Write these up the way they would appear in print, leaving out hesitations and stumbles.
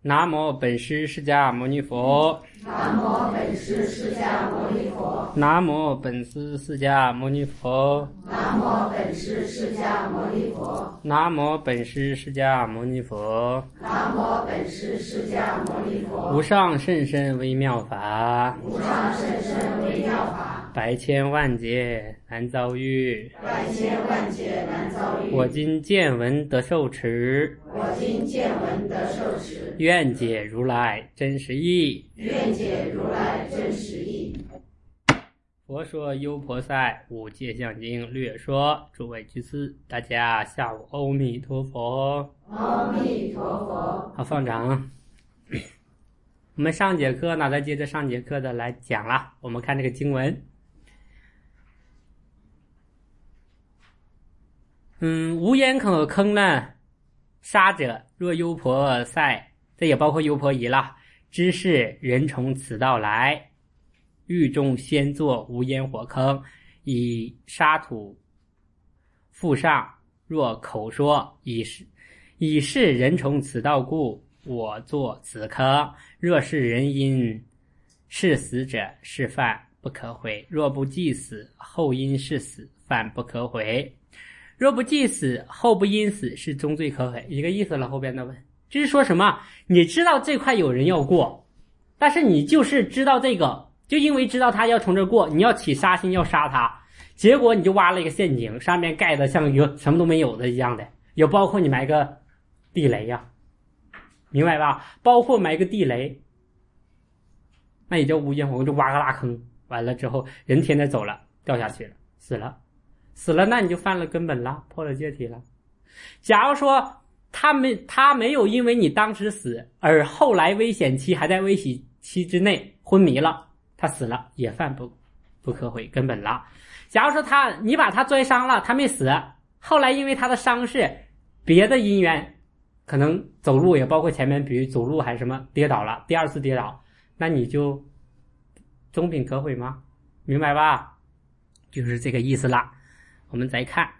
南无本师释迦牟尼佛。 南无本师释迦牟尼佛。 南无本师释迦牟尼佛。 南无本师释迦牟尼佛。 南无本师释迦牟尼佛。 南无本师释迦牟尼佛。 无上甚深微妙法， 无上甚深微妙法， 百千万劫难遭遇。 百千万劫难遭遇。 我今见闻得受持， 我今见闻得受持， 愿解如来真实义。 愿解如来真实义。 佛说优婆塞五界相经略说。诸位居士，大家下午阿弥陀佛。 阿弥陀佛。 好，放掌。我们上节课呢，再接着上节课的来讲了。我们看这个经文。无烟可坑呢，杀者若优婆塞，这也包括优婆夷了。知是人从此道来，狱中先作无烟火坑，以沙土覆上，若口说以是人从此道故，我作此坑。若是人因是死者，是犯不可悔；若不既死，后因是死，犯不可悔。若不既死，后不因死，是终罪可悔。一个意思了，后边的问就是说什么？你知道这块有人要过，但是你就是知道这个，就因为知道他要从这过，你要起杀心要杀他，结果你就挖了一个陷阱，上面盖的像有什么都没有的一样的，有包括你埋个地雷呀，明白吧？包括埋个地雷，那也叫无烟火坑，就挖个大坑，完了之后人天天走了，掉下去了，死了，那你就犯了根本了，破了戒体了。假如说他没有因为你当时死而后来危险期还在危险期之内昏迷了，他死了也犯不可悔根本了。假如说你把他摔伤了，他没死，后来因为他的伤势别的因缘，可能走路也包括前面比如走路还是什么跌倒了，第二次跌倒，那你就终品可悔吗？明白吧？就是这个意思啦。我们再看，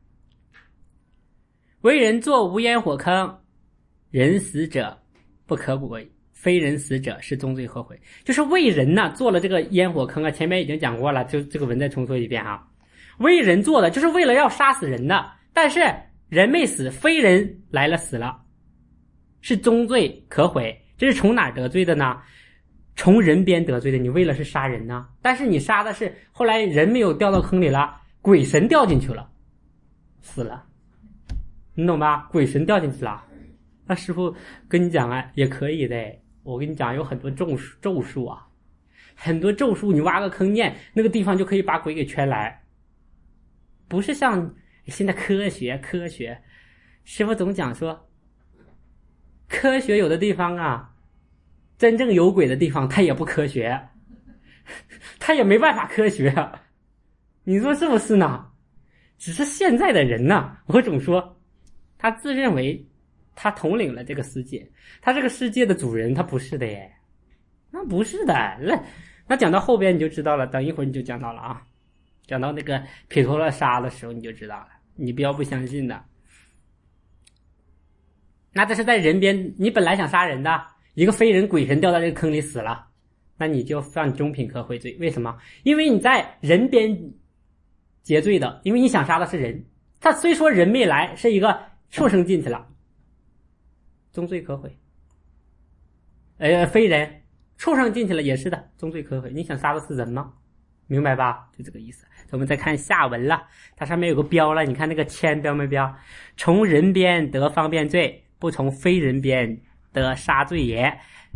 为人作无烟火坑，人死者不可悔，非人死者是终罪可悔。就是为人呢做了这个烟火坑啊，前面已经讲过了，就这个文再重说一遍啊。为人做的就是为了要杀死人的，但是人没死，非人来了死了，是终罪可悔。这是从哪儿得罪的呢？从人边得罪的。你为了是杀人呢，但是你杀的是后来人没有掉到坑里了，鬼神掉进去了，死了，你懂吧？鬼神掉进去了，那师父跟你讲啊，也可以的。我跟你讲，有很多咒术啊，很多咒术，你挖个坑念那个地方就可以把鬼给圈来。不是像现在科学，师父总讲说，科学有的地方啊，真正有鬼的地方，它也不科学，它也没办法科学。你说是不是呢？只是现在的人呢，我总说他自认为他统领了这个世界，他这个世界的主人，他不是的耶，那不是的。那讲到后边你就知道了，等一会儿你就讲到了啊，讲到那个毗陀罗沙的时候你就知道了，你不要不相信的。那这是在人边，你本来想杀人的，一个非人鬼神掉到这个坑里死了，那你就犯终品可悔罪。为什么？因为你在人边结罪的，因为你想杀的是人，他虽说人没来，是一个畜生进去了，终罪可悔。非人，畜生进去了也是的，终罪可悔。你想杀的是人吗？明白吧？就这个意思。我们再看下文了，它上面有个标了，你看那个签标没标？从人边得方便罪，不从非人边得杀罪也。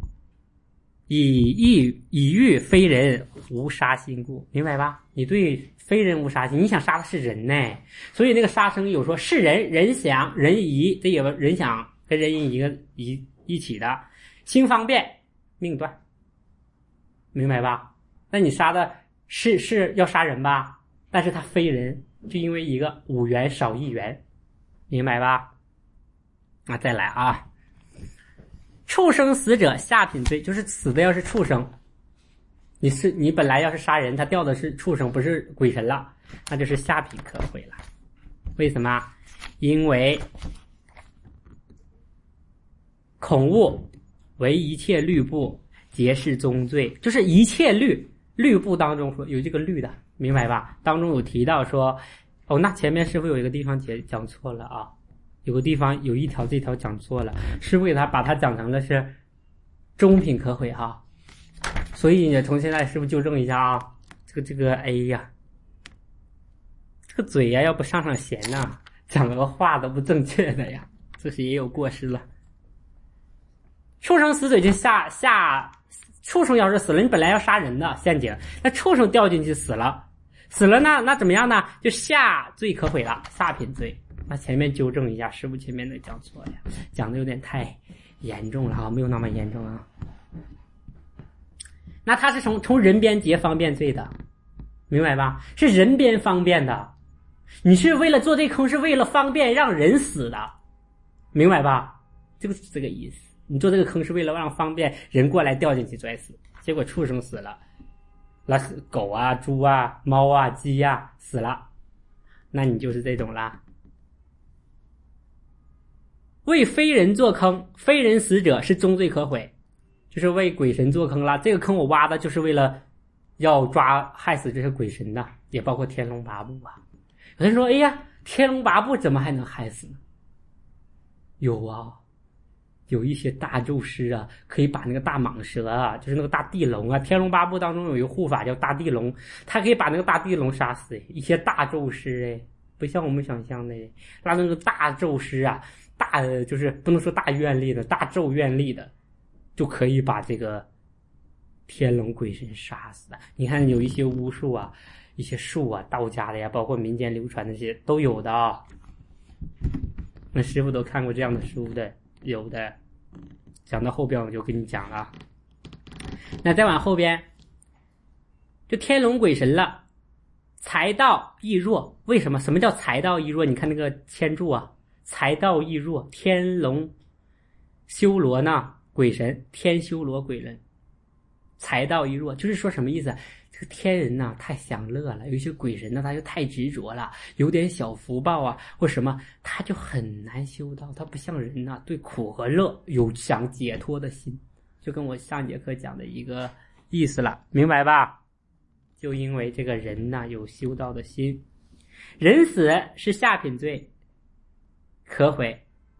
以欲非人无杀心故，明白吧？你对非人无杀心，你想杀的是人呢，所以那个杀生有说是人，人想人疑，这有人想跟人疑一起的，心方便命断，明白吧？那你杀的是要杀人吧，但是他非人，就因为一个5元少1元，明白吧？那再来啊，畜生死者下品罪，就是死的要是畜生，你本来要是杀人，他掉的是畜生，不是鬼神了，那就是下品可悔了。为什么？因为恐恶为一切律部，皆是宗罪。就是一切律部当中说有这个律的，明白吧？当中有提到说，哦，那前面师父有一个地方讲错了啊，有个地方有一条这条讲错了，师父给他把它讲成了是中品可毁哈。所以呢，从现在师父纠正一下啊，这个哎呀，这个嘴呀要不上弦呐，讲个话都不正确的呀，这是也有过失了。畜生死嘴就畜生要是死了，你本来要杀人的陷阱，那畜生掉进去死了呢，那怎么样呢？就下罪可毁了，下品罪。那前面纠正一下，师父前面的讲错了呀，讲的有点太严重了啊，没有那么严重啊。那他是从人边结方便罪的，明白吧？是人边方便的，你是为了做这坑，是为了方便让人死的，明白吧？这个是这个意思。你做这个坑是为了让方便人过来掉进去摔死，结果畜生死了，那狗啊、猪啊、猫啊、鸡啊死了，那你就是这种啦。为非人做坑，非人死者是宗罪可毁，就是为鬼神做坑啦。这个坑我挖的就是为了要害死这些鬼神的，也包括天龙八部啊。有人说，哎呀，天龙八部怎么还能害死呢？有啊，有一些大咒师啊，可以把那个大蟒蛇啊，就是那个大地龙啊，天龙八部当中有一个护法叫大地龙，他可以把那个大地龙杀死。一些大咒师不像我们想象的，那个大咒师啊，就是不能说大愿力的，大咒愿力的，就可以把这个天龙鬼神杀死的。你看有一些巫术啊，一些术啊，道家的呀，包括民间流传的这些都有的啊。那师父都看过这样的书的，有的。讲到后边我就跟你讲了。那再往后边，就天龙鬼神了，财道亦弱。为什么？什么叫财道亦弱？你看那个签注啊，财道亦弱，天龙修罗呢，鬼神天修罗鬼人，财道亦弱，就是说什么意思？这个天人呢太享乐了，有一些鬼神呢他就太执着了，有点小福报啊或什么，他就很难修道。他不像人呢，对苦和乐有想解脱的心，就跟我上节课讲的一个意思了，明白吧？就因为这个人呢有修道的心，人死是下品罪可毁，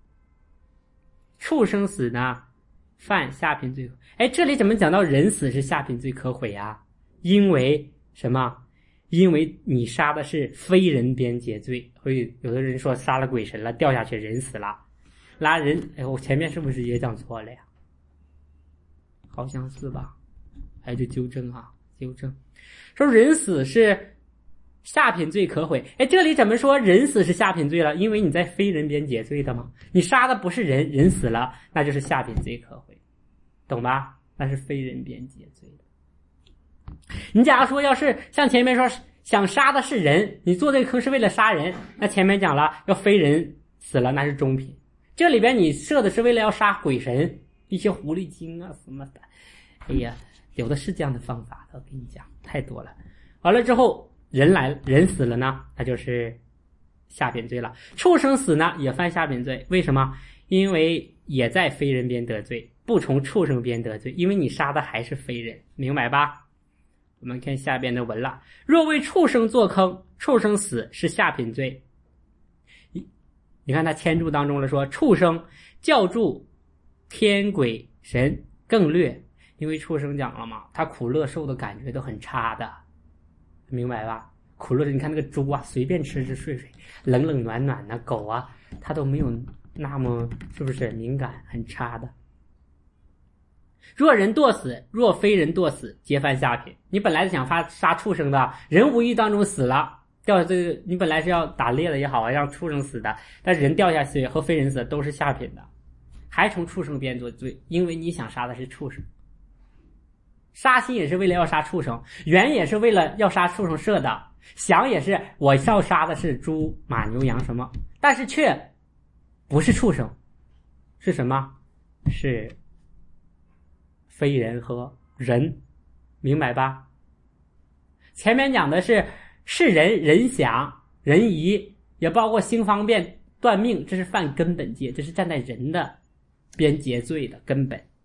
畜生死呢犯下品罪。这里怎么讲到人死是下品罪可毁啊？因为什么？因为你杀的是非人边结罪。所以有的人说杀了鬼神了，掉下去人死了，拉人，我前面是不是也讲错了呀？好像是吧？就纠正啊，纠正。说人死是下品罪可毁。这里怎么说人死是下品罪了？因为你在非人边结罪的嘛，你杀的不是人，人死了，那就是下品罪可毁，懂吧？那是非人边结罪的。你假如说要是像前面说想杀的是人，你做这个坑是为了杀人，那前面讲了要非人死了，那是中品。这里边你设的是为了要杀鬼神，一些狐狸精啊什么的，有的是这样的方法的，我跟你讲太多了。完了之后人死了呢，那就是下品罪了。畜生死呢也犯下品罪，为什么？因为也在非人边得罪，不从畜生边得罪，因为你杀的还是非人，明白吧？我们看下边的文了。若为畜生做坑，畜生死是下品罪。你看他签注当中了说，畜生教助天鬼神更劣，因为畜生讲了嘛，他苦乐受的感觉都很差的，明白吧？苦乐，你看那个猪啊，随便吃吃睡睡，冷冷暖暖的，狗啊，它都没有那么是不是敏感，很差的。若人堕死，若非人堕死，皆犯下品。你本来是想杀畜生的，人无意当中死了，掉下这个，你本来是要打猎的也好啊，让畜生死的，但是人掉下去和非人死的都是下品的，还从畜生边做罪，因为你想杀的是畜生。杀心也是为了要杀畜生，缘也是为了要杀畜生设的，想也是我要杀的是猪马牛羊什么，但是却不是畜生，是什么？是非人和人，明白吧？前面讲的是人人想人疑，也包括兴方便断命，这是犯根本戒，这是站在人的边结罪的根本，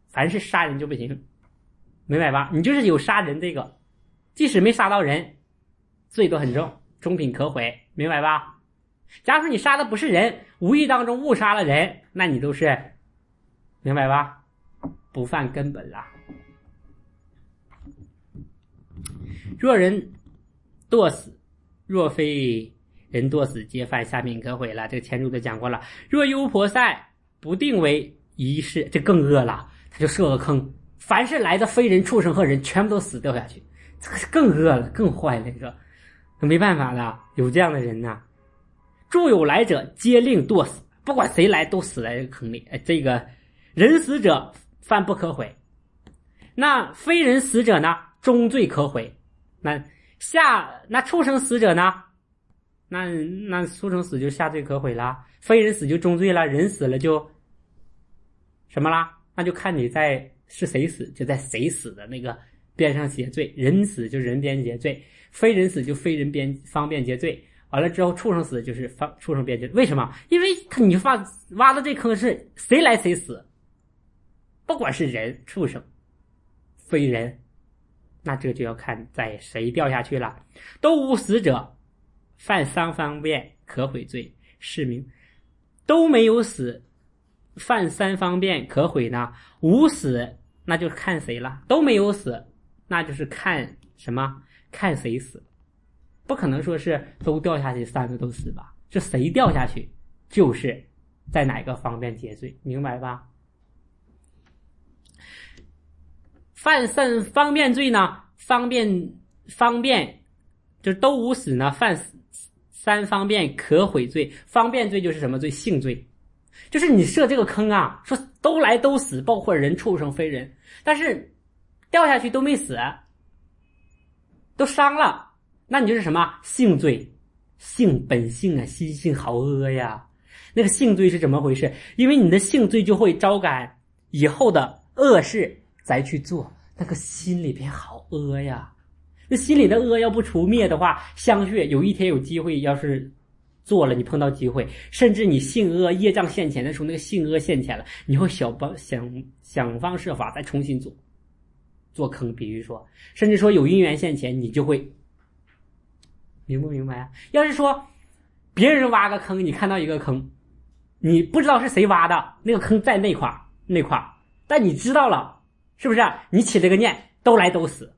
凡是杀人就不行，明白吧？你就是有杀人这个，即使没杀到人，罪都很重，中品可毁，明白吧？假如说你杀的不是人，无意当中误杀了人，那你都是，明白吧？不犯根本了。若人堕死，若非人堕死，皆犯下品可毁了。这个前注都讲过了。若幽婆塞不定为一事，这更恶了，他就设个坑，凡是来的非人、畜生和人，全部都死掉下去，这个更恶了，更坏了。这个没办法了，有这样的人呐。诸有来者，皆令堕死，不管谁来都死在这个坑里。这个人死者犯不可毁，那非人死者呢，终罪可毁。那畜生死者呢？那畜生死就下罪可毁了，非人死就终罪了，人死了就什么啦？那就看你是谁死，就在谁死的那个边上结罪，人死就人边结罪，非人死就非人边方便结罪。完了之后，畜生死就是畜生边结罪。为什么？因为你挖的这坑是谁来谁死，不管是人、畜生、非人。那这就要看在谁掉下去了。都无死者，犯三方便可毁罪，是名。都没有死，犯三方便可毁呢？无死，那就看谁了。都没有死，那就是看什么？看谁死。不可能说是都掉下去三个都死吧？是谁掉下去，就是在哪个方便结罪，明白吧？犯三方便罪呢？方便就是都无死呢，犯三方便可毁罪。方便罪就是什么罪？性罪，就是你设这个坑啊，说都来都死，包括人、畜生、非人，但是掉下去都没死，都伤了，那你就是什么？性罪。性本性啊，心性好恶呀。那个性罪是怎么回事？因为你的性罪就会招感以后的恶事再去做，那个心里边好恶呀。那心里的恶要不除灭的话，相续有一天有机会，要是做了，你碰到机会，甚至你性恶业障现前的时候，那个性恶现前了，你会想方设法再重新做坑。比如说，甚至说有因缘现前，你就会，明不明白啊？要是说别人挖个坑，你看到一个坑，你不知道是谁挖的，那个坑在那块，但你知道了，是不是？你起这个念，都来都死，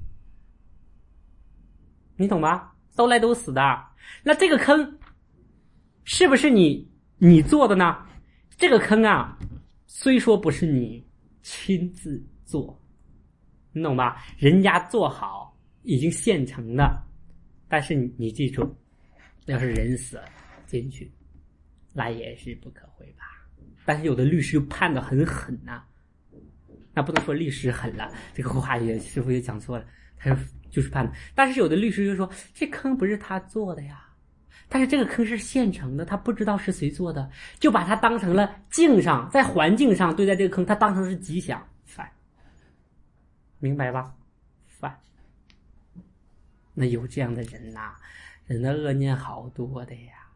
你懂吗？都来都死的。那这个坑是不是你做的呢？这个坑啊，虽说不是你亲自做，你懂吧？人家做好已经现成的，但是你记住，要是人死了进去，那也是不可毁吧。但是有的律师判得很狠啊，那不能说律师狠了，这个话师傅也讲错了，他就是判的。但是有的律师就说，这坑不是他做的呀，但是这个坑是现成的，他不知道是谁做的，就把它当成了境上，在环境上对待这个坑，他当成是吉祥，犯，明白吧？犯。那有这样的人呐，人的恶念好多的呀。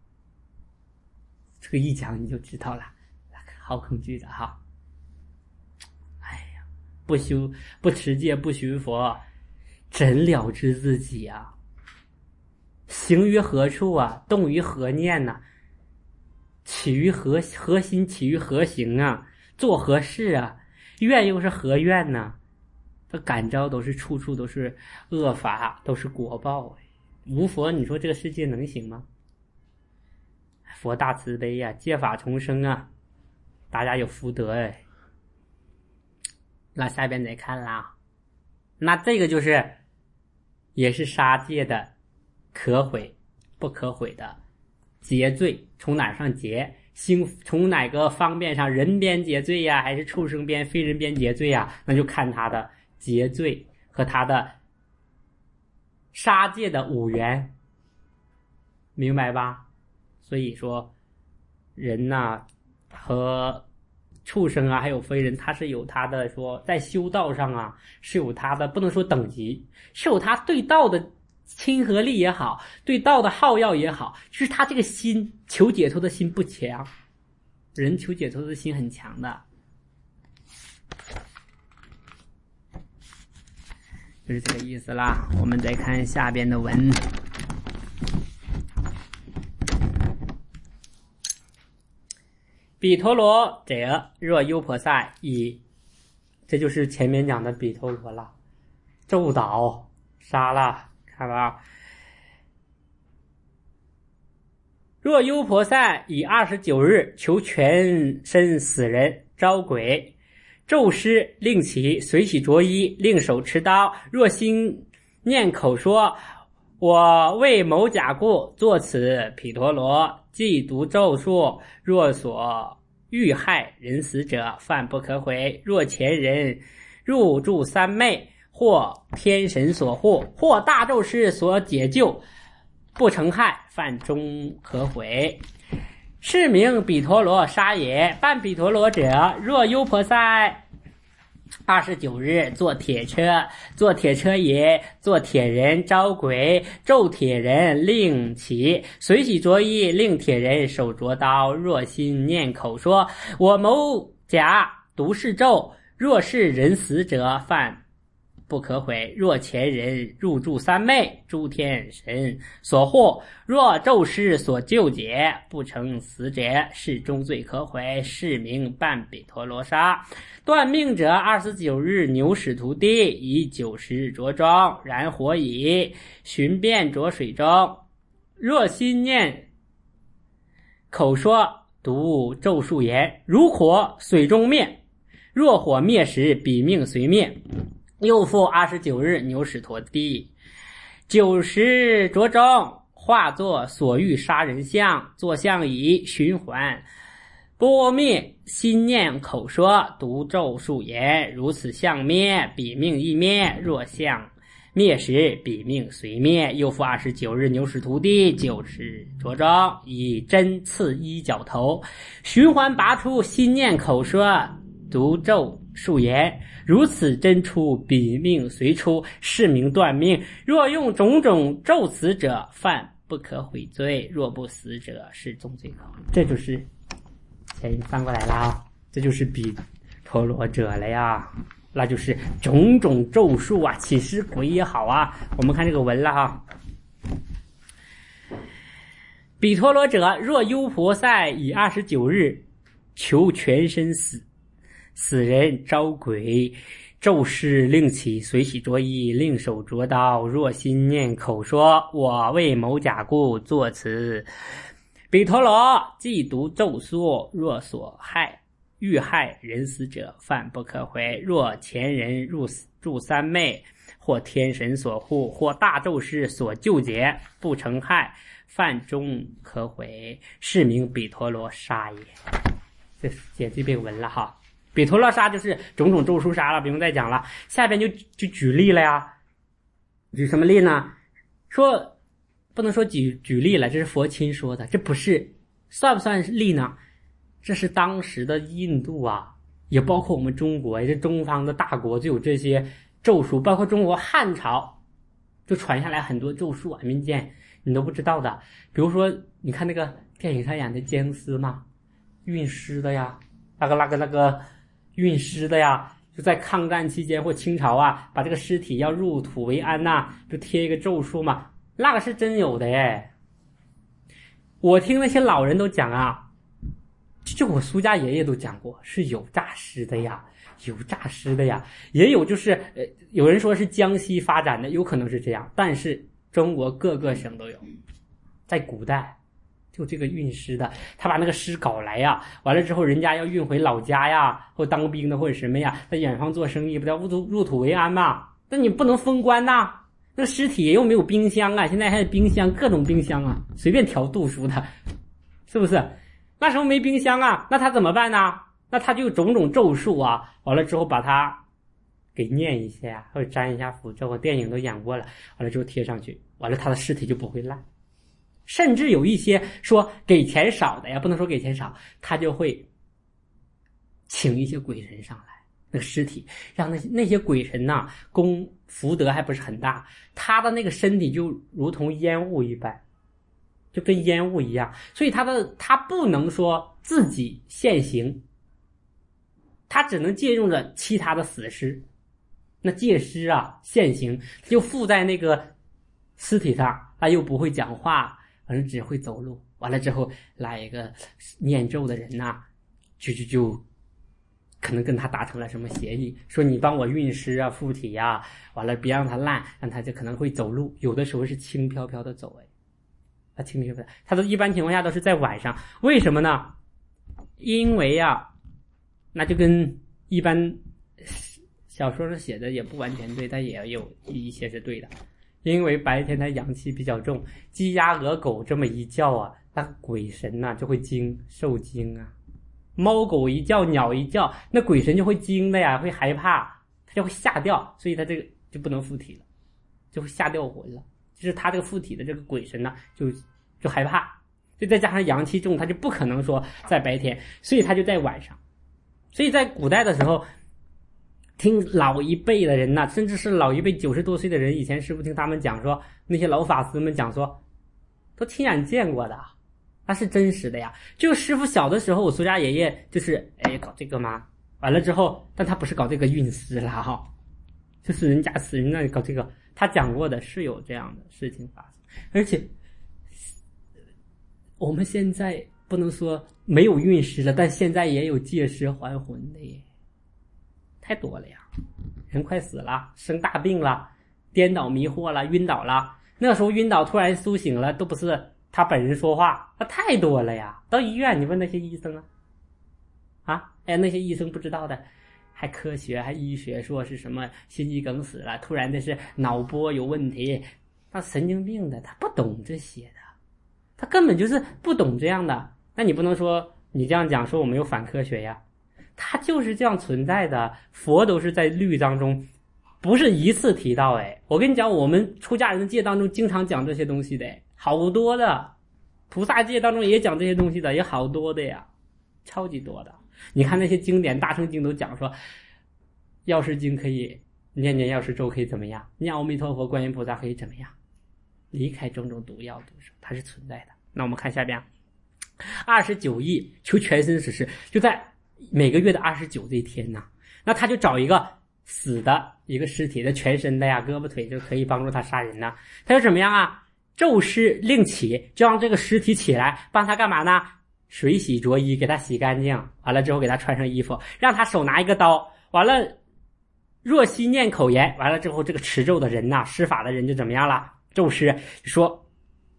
这个一讲你就知道了，好恐惧的哈。哎呀，不持戒，不寻佛，怎了知自己啊？行于何处啊？动于何念呢？起于何心？起于何行啊？做何事啊？愿又是何愿呢？这感召都是处处都是恶法，都是果报。无佛，你说这个世界能行吗？佛大慈悲呀，借法重生啊，大家有福德哎。那下边再看啦，那这个就是也是杀戒的可毁不可毁的结罪，从哪上结？从哪个方面上？人边结罪呀，还是畜生边、非人边结罪呀？那就看他的结罪和他的杀戒的五缘，明白吧？所以说人呐，和畜生啊还有非人，他是有他的说在修道上啊是有他的，不能说等级，是有他对道的亲和力也好，对道的好要也好，就是他这个心求解脱的心不强，人求解脱的心很强的。 就是这个意思啦。我们再看下边的文。比陀罗者，若优婆塞以，这就是前面讲的比陀罗了，咒倒杀了，看吧。若优婆塞以29日求全身死人招鬼，咒师令其随喜着衣，令手持刀，若心念口说，我为某甲故作此毗陀罗，既读咒术，若所欲害人死者，犯不可悔。若前人入住三昧，或天神所护，或大咒师所解救，不成害，犯终可悔。是名比陀罗杀也。半比陀罗者，若优婆塞29日坐铁车，坐铁车也，坐铁人招鬼，咒铁人令其随喜着衣，令铁人手着刀，若心念口说，我某甲读是咒，若是人死者，犯不可悔。若前人入住三昧，诸天神所护，若咒师所救解，不成死者，是终罪可悔，是名半比陀罗杀。断命者29日牛使徒地，以90日着装，燃火以寻遍着水中，若心念口说，读咒术言，如火水中灭，若火灭时，彼命随灭。又复29日牛使陀地，90着中，化作所欲杀人相，作相以循环波灭，心念口说，读咒术言，如此相灭，彼命亦灭。若相灭时，彼命随灭。又复29日牛使徒地，90着中，以针刺一脚头，循环拔出，心念口说，读咒术言，如此真出，彼命随出，是名断命。若用种种咒死者，犯不可悔罪，若不死者，是终罪可悔。这就是先翻过来了啊，这就是比陀罗者了呀，那就是种种咒术啊，起尸鬼也好啊。我们看这个文了哈。比陀罗者，若优婆塞以29日求全身死人招鬼，咒师令其随喜着衣，令手着刀，若心念口说，我为某甲故作此比陀罗，既读咒术，若所欲害人死者，犯不可悔。若前人入住三昧，或天神所护，或大咒师所救解，不成害，犯终可悔，是名比陀罗杀也。这解这篇文了哈。比陀罗杀就是种种咒术杀了，不用再讲了。下边就举例了呀。举什么例呢？说不能说举例了，这是佛亲说的，这不是算不算例呢？这是当时的印度啊，也包括我们中国，也是东方的大国，就有这些咒术，包括中国汉朝就传下来很多咒术啊，民间你都不知道的。比如说你看那个电影上演的僵尸嘛，运尸的呀，那个运尸的呀，就在抗战期间或清朝啊，把这个尸体要入土为安呐，就贴一个咒术嘛，那个是真有的耶。我听那些老人都讲啊，就我苏家爷爷都讲过，是有诈尸的呀，也有就是有人说是江西发展的，有可能是这样，但是中国各个省都有。在古代就这个运尸的，他把那个尸搞来呀，完了之后人家要运回老家呀，或当兵的或者什么呀，在远方做生意不叫入土为安嘛，那你不能封官呐，那个尸体又没有冰箱啊，现在还有冰箱，各种冰箱啊，随便调度数的，是不是？那时候没冰箱啊，那他怎么办呢？那他就种种咒术啊，完了之后把它给念一下或者沾一下符咒，电影都演过了，完了之后贴上去，完了他的尸体就不会烂。甚至有一些说给钱少的呀，不能说给钱少，他就会请一些鬼神上来，那个尸体让那些鬼神呐，福德还不是很大，他的那个身体就如同烟雾一般，就跟烟雾一样，所以他不能说自己现形，他只能借用着其他的死尸， 那戒师啊现行就附在那个尸体上，他又不会讲话，反正只会走路。完了之后来一个念咒的人呐，就可能跟他达成了什么协议，说你帮我运尸啊附体啊，完了别让他烂，让他就可能会走路，有的时候是轻飘飘的走。他轻飘飘，他都一般情况下都是在晚上。为什么呢？因为啊，那就跟一般小说上写的也不完全对，但也有一些是对的。因为白天他阳气比较重，鸡鸭鹅狗这么一叫啊，那鬼神啊就会受惊啊。猫狗一叫，鸟一叫，那鬼神就会惊的呀，会害怕，他就会吓掉，所以他这个就不能附体了，就会吓掉魂了。就是他这个附体的这个鬼神呢，就害怕，就再加上阳气重，他就不可能说在白天，所以他就在晚上。所以在古代的时候，听老一辈的人呐，甚至是老一辈90多岁的人，以前师父听他们讲说，那些老法师们讲说，都亲眼见过的，那是真实的呀。就师父小的时候，我苏家爷爷就是搞这个嘛，完了之后，但他不是搞这个运尸啦哈，就是人家死人那里搞这个，他讲过的是有这样的事情发生。而且我们现在不能说没有运尸了，但现在也有借尸还魂的耶，太多了呀。人快死了，生大病了，颠倒迷惑了，晕倒了，那时候晕倒突然苏醒了，都不是他本人说话，那太多了呀。到医院你问那些医生那些医生不知道的，还科学还医学说是什么心肌梗死了，突然的是脑波有问题，那神经病的，他不懂这些的，他根本就是不懂这样的。那你不能说你这样讲说我没有反科学呀，他就是这样存在的。佛都是在律当中不是一次提到我跟你讲，我们出家人的戒当中经常讲这些东西的好多的，菩萨戒当中也讲这些东西的，也好多的呀，超级多的。你看那些经典，大乘经都讲说药师经可以念药师咒可以怎么样，念阿弥陀佛观音菩萨可以怎么样，离开种种毒药毒手，它是存在的。那我们看下边，29亿求全身实施，就在每个月的29这一天呢，那他就找一个死的一个尸体的全身的呀，胳膊腿就可以帮助他杀人呢。他就怎么样啊？咒师令起，就让这个尸体起来，帮他干嘛呢？水洗着衣，给他洗干净，完了之后给他穿上衣服，让他手拿一个刀，完了若息念口言，完了之后这个持咒的人呐，施法的人就怎么样了？咒师说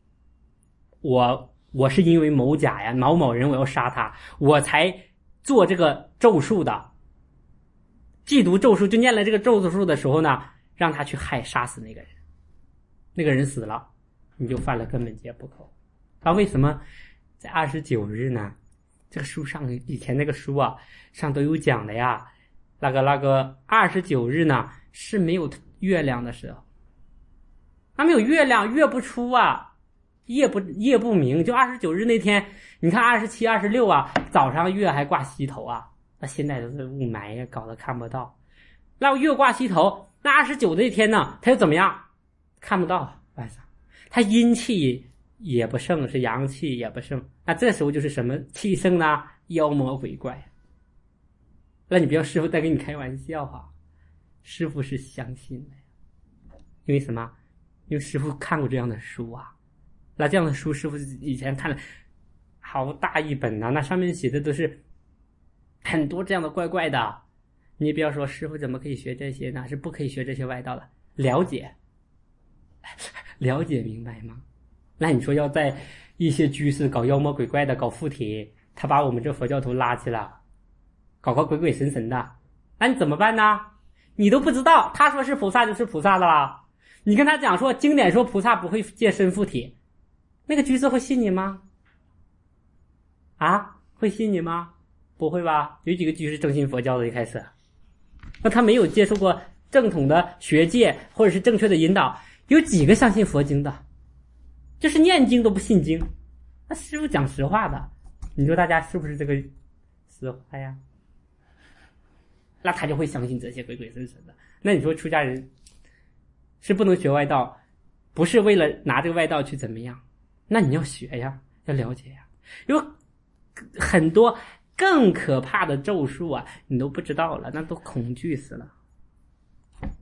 我是因为某甲呀某人我要杀他，我才做这个咒术的。既读咒术就念了这个咒术的时候呢，让他去杀死那个人，那个人死了，你就犯了根本戒不可。他为什么在29日呢？这个书上以前那个书啊上都有讲的呀。那个29日呢是没有月亮的时候，他没有月亮，月不出啊，夜不明。就29日那天，你看27、26啊，早上月还挂西头啊，那现在都是雾霾呀，搞得看不到。那月挂西头，那29这一天呢，他又怎么样？看不到晚上，他阴气也不盛，是阳气也不盛。那这时候就是什么气盛呢？妖魔鬼怪。那你不要师父在跟你开玩笑啊，师父是相信的。因为什么？因为师父看过这样的书啊。那这样的书师父以前看了好大一本啊，那上面写的都是很多这样的怪怪的。你不要说师父怎么可以学这些呢？是不可以学这些外道的。了解明白吗？那你说要在一些居士搞妖魔鬼怪的，搞附体，他把我们这佛教徒拉去了，搞个鬼鬼神神的，那你怎么办呢？你都不知道，他说是菩萨就是菩萨的啦。你跟他讲说经典说菩萨不会借身附体，那个居士会信你吗？会信你吗？不会吧。有几个居士正信佛教的一开始，那他没有接受过正统的学界或者是正确的引导，有几个相信佛经的？就是念经都不信经。那师父讲实话的，你说大家是不是这个实话呀？那他就会相信这些鬼鬼神神的。那你说出家人是不能学外道，不是为了拿这个外道去怎么样？那你要学呀，要了解呀。有很多更可怕的咒术啊，你都不知道了，那都恐惧死了。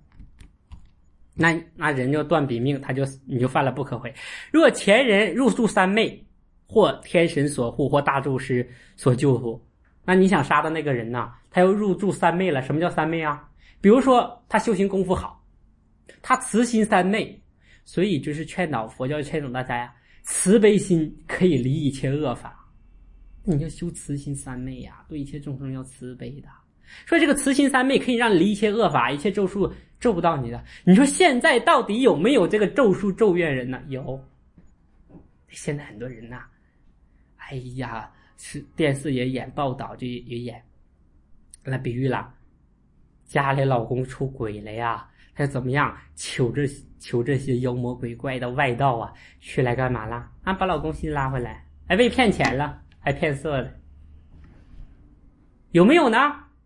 那人就断笔命，你就犯了不可悔。若前人入住三昧，或天神所护，或大咒师所救护，那你想杀的那个人呢，他又入住三昧了。什么叫三昧啊？比如说他修行功夫好，他慈心三昧，所以就是佛教劝导大家呀，慈悲心可以离一切恶法。你要修慈心三昧呀，对一切众生要慈悲的。说这个慈心三昧可以让你离一切恶法，一切咒术咒不到你的。你说现在到底有没有这个咒术咒怨人呢？有。现在很多人呐，哎呀，是电视也演，报道就也演。那比喻了，家里老公出轨了呀，他怎么样求这些妖魔鬼怪的外道啊，去来干嘛了？把老公心拉回来，还被骗钱了，还骗色了，有没有呢？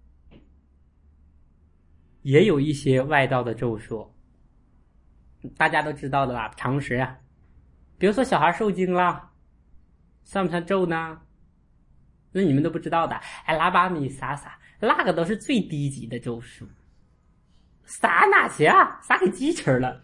也有一些外道的咒术，大家都知道的啦，常识啊。比如说小孩受惊了，算不算咒呢？那你们都不知道的，拿把米撒撒，那个都是最低级的咒术。撒哪去啊？撒给鸡吃了。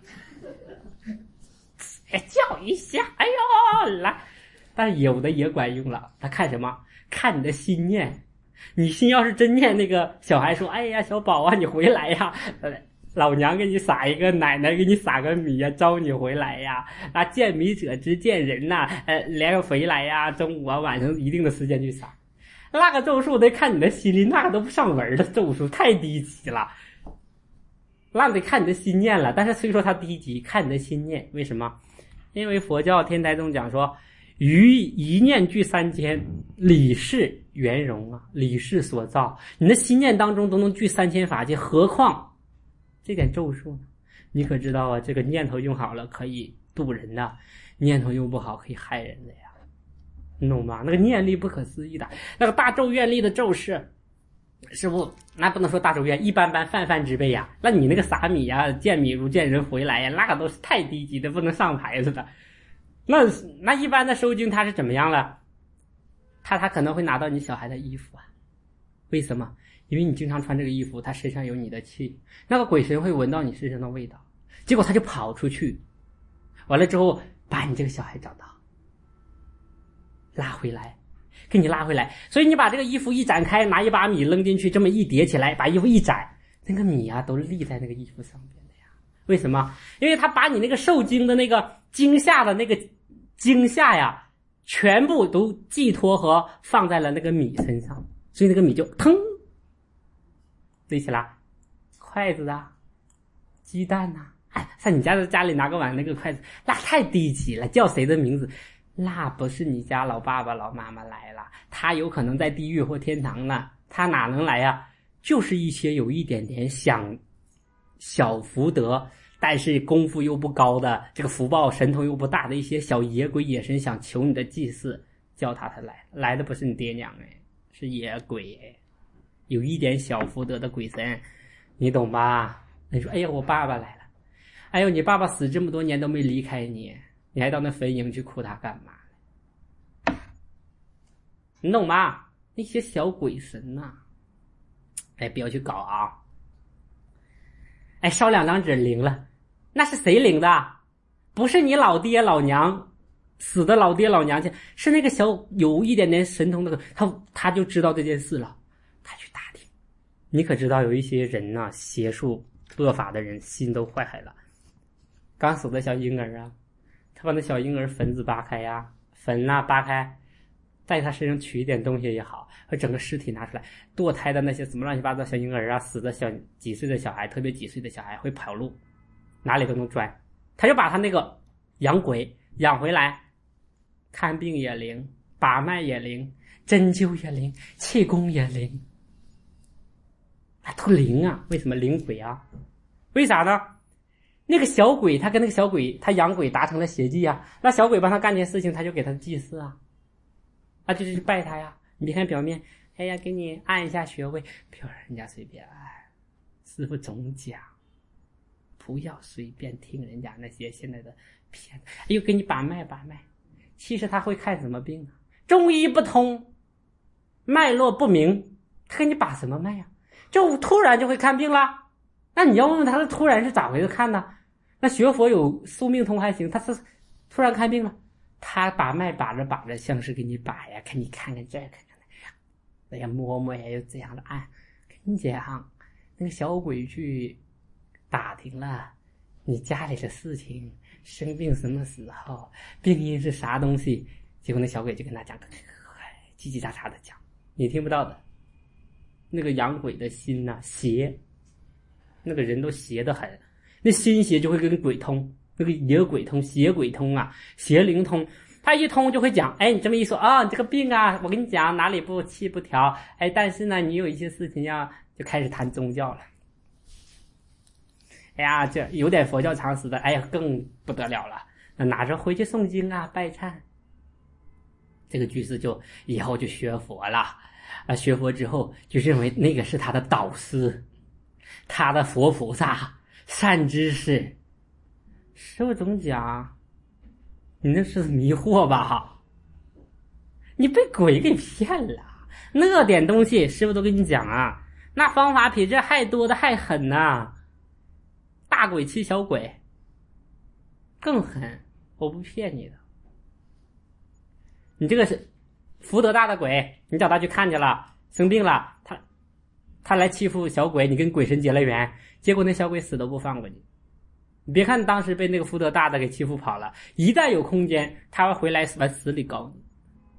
叫一下，哎呦来！但有的也管用了，他看什么？看你的心念。你心要是真念那个小孩说，哎呀小宝啊，你回来呀，老娘给你撒一个，奶奶给你撒个米呀，招你回来呀。见米者之见人呐，连回来呀，中午啊晚上一定的时间去撒。那个咒术得看你的心里，那个都不上文的咒术，太低级了。那得看你的心念了，但是虽说它低级，看你的心念。为什么？因为佛教天台宗讲说，于一念具三千，理事圆融啊，理事所造。你的心念当中都能具3000法界，何况这点咒术呢？你可知道啊？这个念头用好了可以度人的，念头用不好可以害人的呀，你懂吗？那个念力不可思议的，那个大咒愿力的咒式，师父那不能说大咒愿，一般般泛之辈呀。那你那个撒米呀，见米如见人回来呀，那个都是太低级的，不能上牌子的。那一般的收经他是怎么样了？他可能会拿到你小孩的衣服啊。为什么？因为你经常穿这个衣服，他身上有你的气，那个鬼神会闻到你身上的味道，结果他就跑出去，完了之后把你这个小孩找到，拉回来，给你拉回来。所以你把这个衣服一展开，拿一把米扔进去，这么一叠起来，把衣服一展，那个米啊都立在那个衣服上边的呀。为什么？因为他把你那个受惊的那个惊吓的那个惊吓呀，全部都寄托和放在了那个米身上，所以那个米就腾立起来。筷子啊，鸡蛋啊，在你家里拿个碗那个筷子，那太低级了，叫谁的名字？那不是你家老爸爸老妈妈来了，他有可能在地狱或天堂呢，他哪能来啊？就是一些有一点点小福德，但是功夫又不高的，这个福报神通又不大的一些小野鬼野神，想求你的祭祀，叫他来的不是你爹娘是野鬼有一点小福德的鬼神，你懂吧？你说哎呀我爸爸来了，哎呦你爸爸死这么多年都没离开你，你还到那坟茔去哭他干嘛？你懂吗？那些小鬼神呐，不要去搞啊！烧2张纸灵了，那是谁灵的？不是你老爹老娘死的老爹老娘去，是那个有一点点神通的，他就知道这件事了，他去打听。你可知道有一些人呐，邪术恶法的人心都坏了。刚死的小婴儿啊，他把那小婴儿坟子扒开呀，坟啊扒开，在他身上取一点东西也好，和整个尸体拿出来，堕胎的那些什么乱七八糟小婴儿啊，死的几岁的小孩，特别几岁的小孩会跑路，哪里都能钻，他就把他那个养鬼养回来，看病也灵，把脉也灵，针灸也灵，气功也灵，都灵啊！为什么灵鬼啊？为啥呢？那个小鬼他跟那个小鬼他养鬼达成了协议啊，那小鬼帮他干件事情，他就给他祭祀啊，就是去拜他呀。你别看表面，哎呀给你按一下穴位，别让人家随便按，师父总讲不要随便听人家那些现在的骗，又给你把脉，其实他会看什么病啊？中医不通，脉络不明，他给你把什么脉啊？就突然就会看病了。那你要问问他突然是咋回事看呢？ 那学佛有宿命通还行，他是突然看病了，他把脉把着像是给你把呀，看你看看这看看那样，哎呀摸摸呀，又这样的按。跟你讲，那个小鬼去打听了你家里的事情，生病什么时候，病因是啥东西，结果那小鬼就跟他讲，叽叽喳喳的讲，你听不到的。那个养鬼的心呐，邪，那个人都邪得很，那心邪就会跟鬼通，那个野鬼通、邪鬼通啊，邪灵通，他一通就会讲，哎，你这么一说啊，你这个病啊，我跟你讲哪里不气不调，哎，但是呢，你有一些事情就开始谈宗教了。哎呀，这有点佛教常识的，哎呀，更不得了了，那拿着回去诵经啊，拜忏。这个居士就以后就学佛了啊，学佛之后就认为那个是他的导师，他的佛菩萨善知识。师父总讲，你那是迷惑吧？你被鬼给骗了，那点东西师父都跟你讲啊，那方法比这还多的还狠啊，大鬼欺小鬼更狠，我不骗你的。你这个是福德大的鬼，你找他去看去了，生病了，他来欺负小鬼，你跟鬼神结了缘，结果那小鬼死都不放过你。你别看当时被那个福德大的给欺负跑了，一旦有空间，他会回来往死里搞你。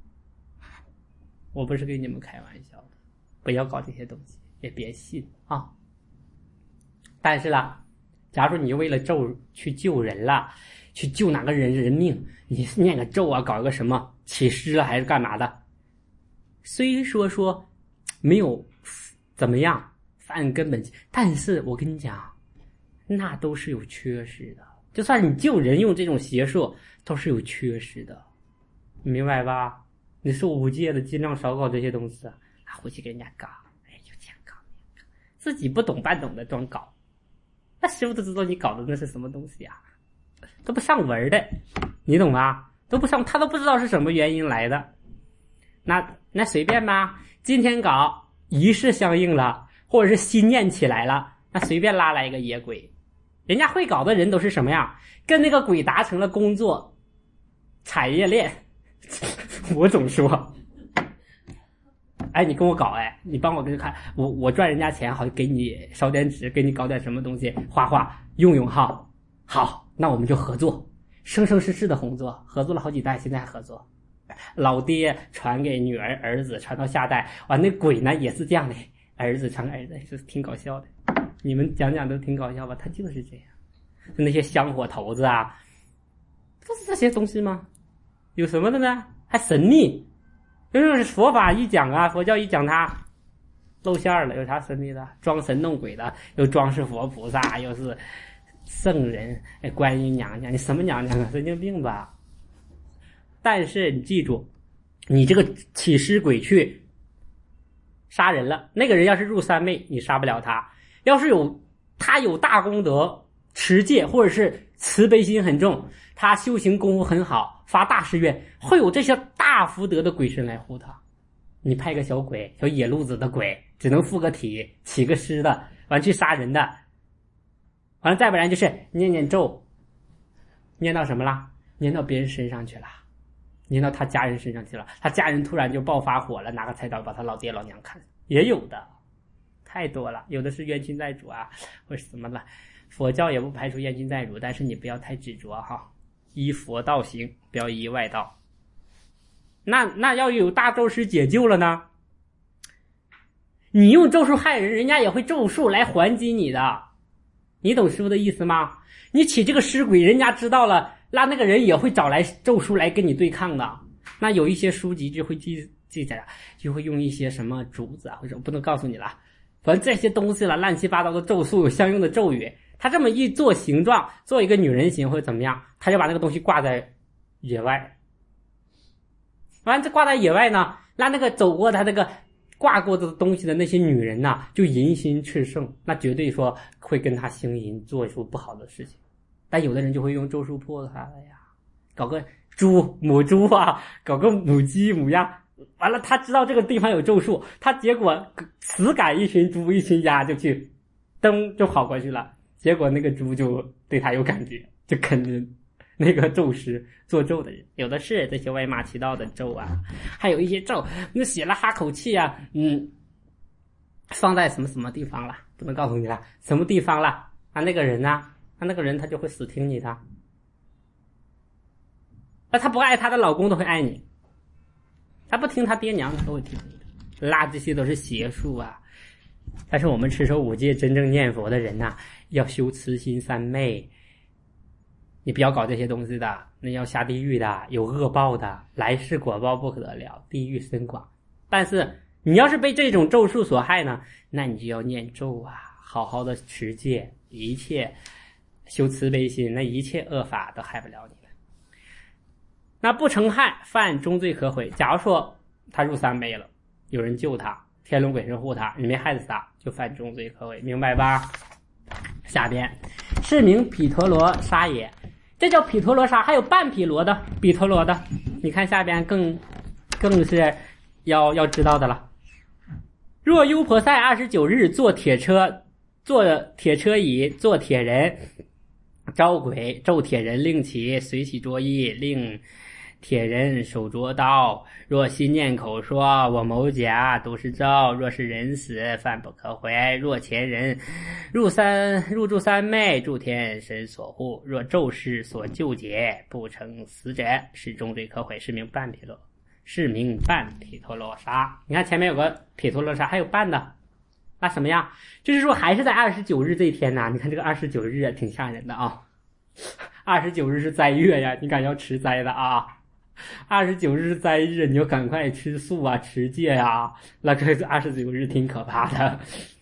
我不是跟你们开玩笑的，不要搞这些东西，也别信啊。但是啦，假如你为了咒去救人了，去救哪个人命，你念个咒啊，搞一个什么起尸了还是干嘛的，虽说没有怎么样犯根本，但是我跟你讲，那都是有缺失的，就算你救人用这种邪术都是有缺失的，你明白吧？你是五戒的，尽量少搞这些东西啊，回去给人家搞，哎，有钱搞，自己不懂半懂的装搞，那师傅都知道你搞的那是什么东西啊，都不上文的，你懂吗？都不上，他都不知道是什么原因来的。那随便吧，今天搞仪式相应了，或者是心念起来了，那随便拉来一个野鬼。人家会搞的人都是什么呀？跟那个鬼达成了工作产业链。我总说，哎，你跟我搞，哎，你帮我跟看，我赚人家钱，好给你烧点纸，给你搞点什么东西，画用哈。好，那我们就合作，生生世世的合作，合作了好几代，现在还合作。老爹传给女儿，儿子传到下代，完那鬼呢也是这样的，儿子传儿子，是挺搞笑的。你们讲都挺搞笑吧？他就是这样。那些香火头子啊，不是这些东西吗？有什么的呢？还神秘，就是佛法一讲啊，佛教一讲它露馅了，有啥神秘的？装神弄鬼的，又装是佛菩萨，又是圣人，观音娘娘，你什么娘娘啊？神经病吧！但是你记住，你这个起尸鬼去杀人了，那个人要是入三昧，你杀不了他；要是他有大功德，持戒或者是慈悲心很重，他修行功夫很好，发大誓愿，会有这些大福德的鬼神来护他。你派个小鬼，小野路子的鬼，只能附个体，起个尸的，完去杀人的，完了再不然就是念念咒，念到什么了？念到别人身上去了，念到他家人身上去了，他家人突然就爆发火了，拿个菜刀把他老爹老娘砍，也有的，太多了。有的是冤亲债主啊，或者什么了。佛教也不排除冤亲债主，但是你不要太执着哈，依佛道行，不要依外道。那要有大咒师解救了呢，你用咒术害人，人家也会咒术来还击你的，你懂师父的意思吗？你起这个尸鬼，人家知道了，那个人也会找来咒术来跟你对抗的。那有一些书籍就会记载，就会用一些什么竹子啊，或者不能告诉你了，反正这些东西了，乱七八糟的咒术有相应的咒语，他这么一做形状，做一个女人形或者怎么样，他就把那个东西挂在野外。完这挂在野外呢，那个走过他那个挂过的东西的那些女人呐，就淫心炽盛，那绝对说会跟他行淫，做出不好的事情。但有的人就会用咒术破他了呀，搞个母猪啊，搞个母鸡母鸭，完了他知道这个地方有咒术，他结果死赶一群猪一群鸭就去蹬就跑过去了， 结果那个猪就对他有感觉，就跟着那个咒师做咒的人，有的是这些歪马其道的咒啊，还有一些咒那写了哈口气啊，放在什么什么地方了，不能告诉你了，什么地方了啊？那个人啊，那个人他就会死听你的，那他不爱他的老公都会爱你，他不听他爹娘他都会听你的，这些都是邪术啊。但是我们持守五戒真正念佛的人啊，要修慈心三昧，你不要搞这些东西的，那要下地狱的，有恶报的，来世果报不可得了，地狱深广。但是你要是被这种咒术所害呢，那你就要念咒啊，好好的持戒，一切修慈悲心，那一切恶法都害不了你的。那不成害，犯终罪可悔。假如说他入三昧了，有人救他，天龙鬼神护他，你没害死他，就犯终罪可悔，明白吧？下边是名毗陀罗沙也，这叫毗陀罗沙，还有半毗罗的毗陀罗的，你看下边更是要知道的了。若优婆塞29日坐铁车椅，坐铁人，招鬼，咒铁人令起，随起着衣，令铁人手着刀。若心念口说，我某甲都是咒，若是人死，犯不可悔。若前人入住三昧，诸天神所护。若咒师所救解，不成死者，是终罪可悔，是名半毗罗。是名半毗陀罗沙。你看前面有个毗陀罗沙，还有半的，那什么样？就是说还是在29日这一天你看这个29日啊，挺吓人的啊。29日是斋月呀，你敢要持斋的啊？29日是斋日，你就赶快吃素啊，持戒呀。那这29日挺可怕的。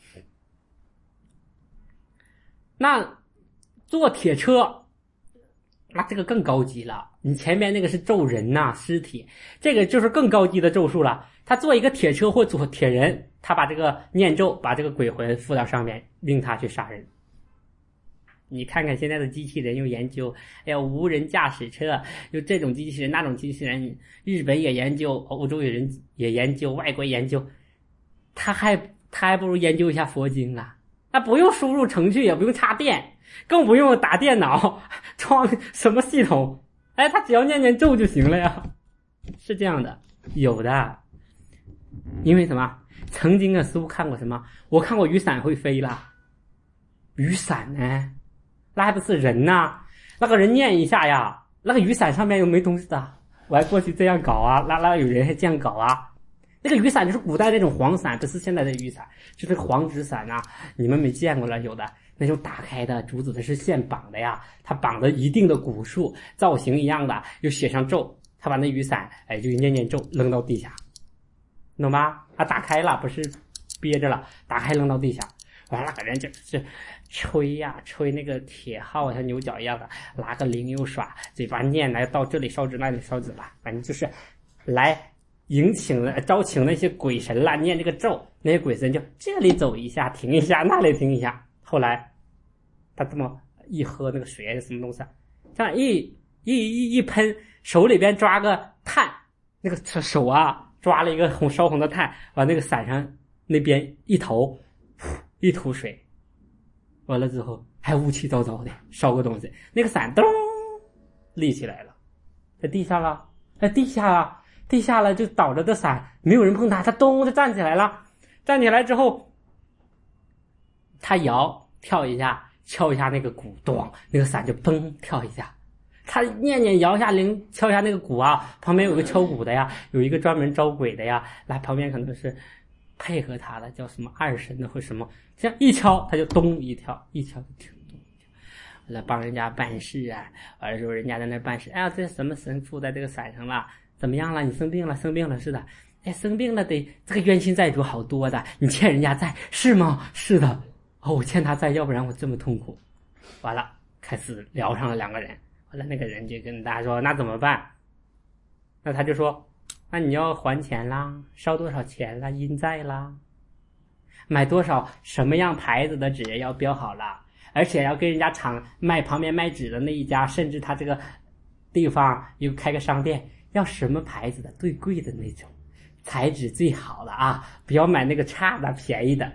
那坐铁车，那这个更高级了。你前面那个是咒人尸体，这个就是更高级的咒术了。他做一个铁车或做铁人，他把这个念咒，把这个鬼魂附到上面，令他去杀人。你看看现在的机器人又研究，无人驾驶车，有这种机器人那种机器人，日本也研究，欧洲有人也研究，外国研究，他还不如研究一下佛经啊。那不用输入程序，也不用插电，更不用打电脑装什么系统，他只要念念咒就行了呀。是这样的，有的。因为什么？曾经师父看过什么？我看过雨伞会飞了。雨伞呢？那还不是人那个人念一下呀，那个雨伞上面又没东西的。我还过去这样搞啊，那有人还这样搞啊。那个雨伞就是古代那种黄伞，不是现在的雨伞，就是黄纸伞你们没见过了，有的那种打开的竹子的是现绑的呀，它绑的一定的古数，造型一样的，又写上咒，他把那雨伞就念念咒扔到地下，懂吗？打开了，不是憋着了，打开扔到地下。完了，那个人就是吹那个铁号像牛角一样的，拿个铃又耍，嘴巴念来到这里烧纸那里烧纸吧，反正就是来招请那些鬼神啦，念这个咒，那些鬼神就这里走一下停一下，那里停一下。后来他这么一喝那个水是什么东西这样一喷，手里边抓个炭，那个手抓了一个烧红的炭，往那个伞上那边一投，一吐水，完了之后还雾气糟糟的，烧个东西，那个伞咚立起来了，在地下了，地下了就倒着的伞，没有人碰它，它咚就站起来了。站起来之后，他跳一下，敲一下那个鼓，咚，那个伞就嘣跳一下。他念摇一下铃，敲一下那个鼓旁边有个敲鼓的呀，有一个专门招鬼的呀，来旁边可能是配合他的，叫什么二神的或什么，这样一敲他就咚一跳，一敲就跳，来帮人家办事完了之后人家在那办事，这什么神附在这个伞上了，怎么样了？你生病了是的，生病了得这个冤亲债主好多的，你欠人家债是吗？是的，我欠他债，要不然我这么痛苦。完了，开始聊上了两个人，完了那个人就跟大家说，那怎么办？那他就说，那你要还钱啦，烧多少钱啦，阴债啦，买多少什么样牌子的纸要标好了，而且要跟人家厂旁边卖纸的那一家，甚至他这个地方又开个商店，要什么牌子的，最贵的那种，材质最好的不要买那个差的便宜的。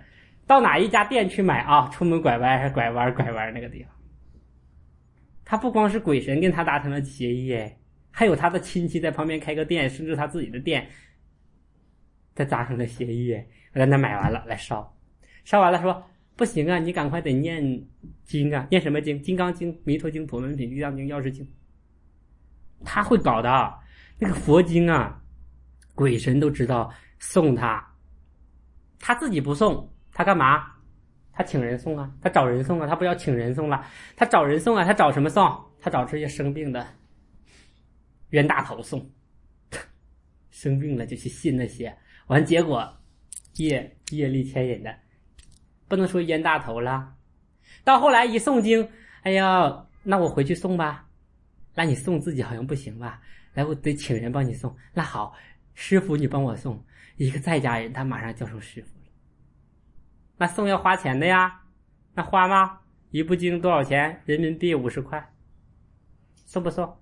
到哪一家店去买啊？出门拐弯还是拐弯那个地方。他不光是鬼神跟他达成了协议，还有他的亲戚在旁边开个店，甚至他自己的店，他达成了协议。我在那买完了来烧，烧完了说不行啊，你赶快得念经啊，念什么经？金刚经、弥陀经、普门品、地藏经、药师经。他会搞的，那个佛经啊，鬼神都知道送他，他自己不送，他干嘛？他请人送啊，他找人送啊，他不要请人送了，他找人送啊，他找什么送？他找这些生病的冤大头送，生病了就去信那些，完结果业力牵引的，不能说冤大头了。到后来一诵经，哎呀，那我回去送吧。那你送自己好像不行吧？来，我得请人帮你送。那好，师傅你帮我送。一个在家人，他马上叫成师傅了。那送要花钱的呀，那花吗？一部经多少钱？人民币50块。送不送？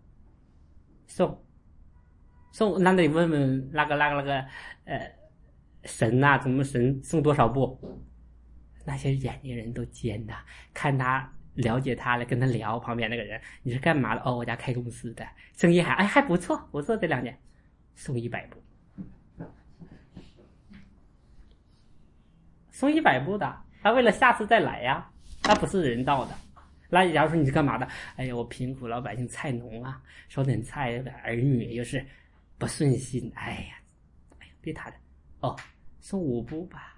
送，那得问问那个神啊，怎么神送多少部？那些眼睛人都尖的，看他。了解他了，跟他聊，旁边那个人你是干嘛的？哦，我家开公司的，生意还不错，这2年送100部，送100部的，他为了下次再来呀，他不是人道的。那假如说你是干嘛的？哎呀，我贫苦老百姓菜农啊，烧点菜，儿女又是不顺心，哎呀，别他的，哦，送5部吧。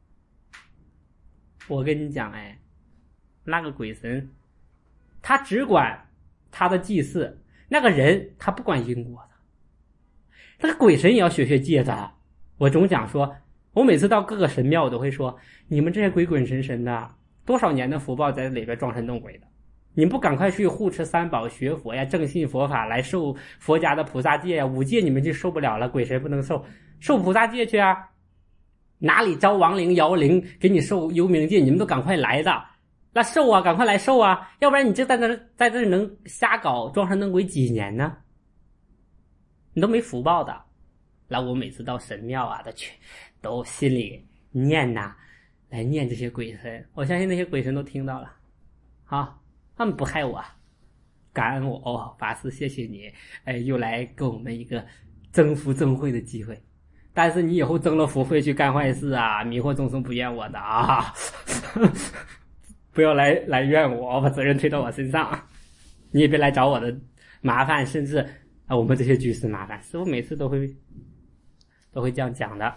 我跟你讲，那个鬼神他只管他的祭祀，那个人他不管因果的。那个鬼神也要学戒的。我总讲说，我每次到各个神庙我都会说，你们这些鬼鬼神神的多少年的福报在里边装神弄鬼的，你们不赶快去护持三宝，学佛呀，正信佛法，来受佛家的菩萨戒呀，5戒你们就受不了了，鬼神不能受菩萨戒去啊，哪里招亡灵摇灵给你受幽冥戒，你们都赶快来的，那受啊，赶快来受啊，要不然你这在这能瞎搞装神弄鬼几年呢？你都没福报的。那我每次到神庙啊，都心里念呐，来念这些鬼神，我相信那些鬼神都听到了，好，他们不害我，感恩我法师，谢谢你，又来给我们一个增福增慧的机会。但是你以后增了福慧去干坏事啊，迷惑众生不怨我的啊。不要来怨我，把责任推到我身上，你也别来找我的麻烦，甚至我们这些居士麻烦。师父每次都会这样讲的。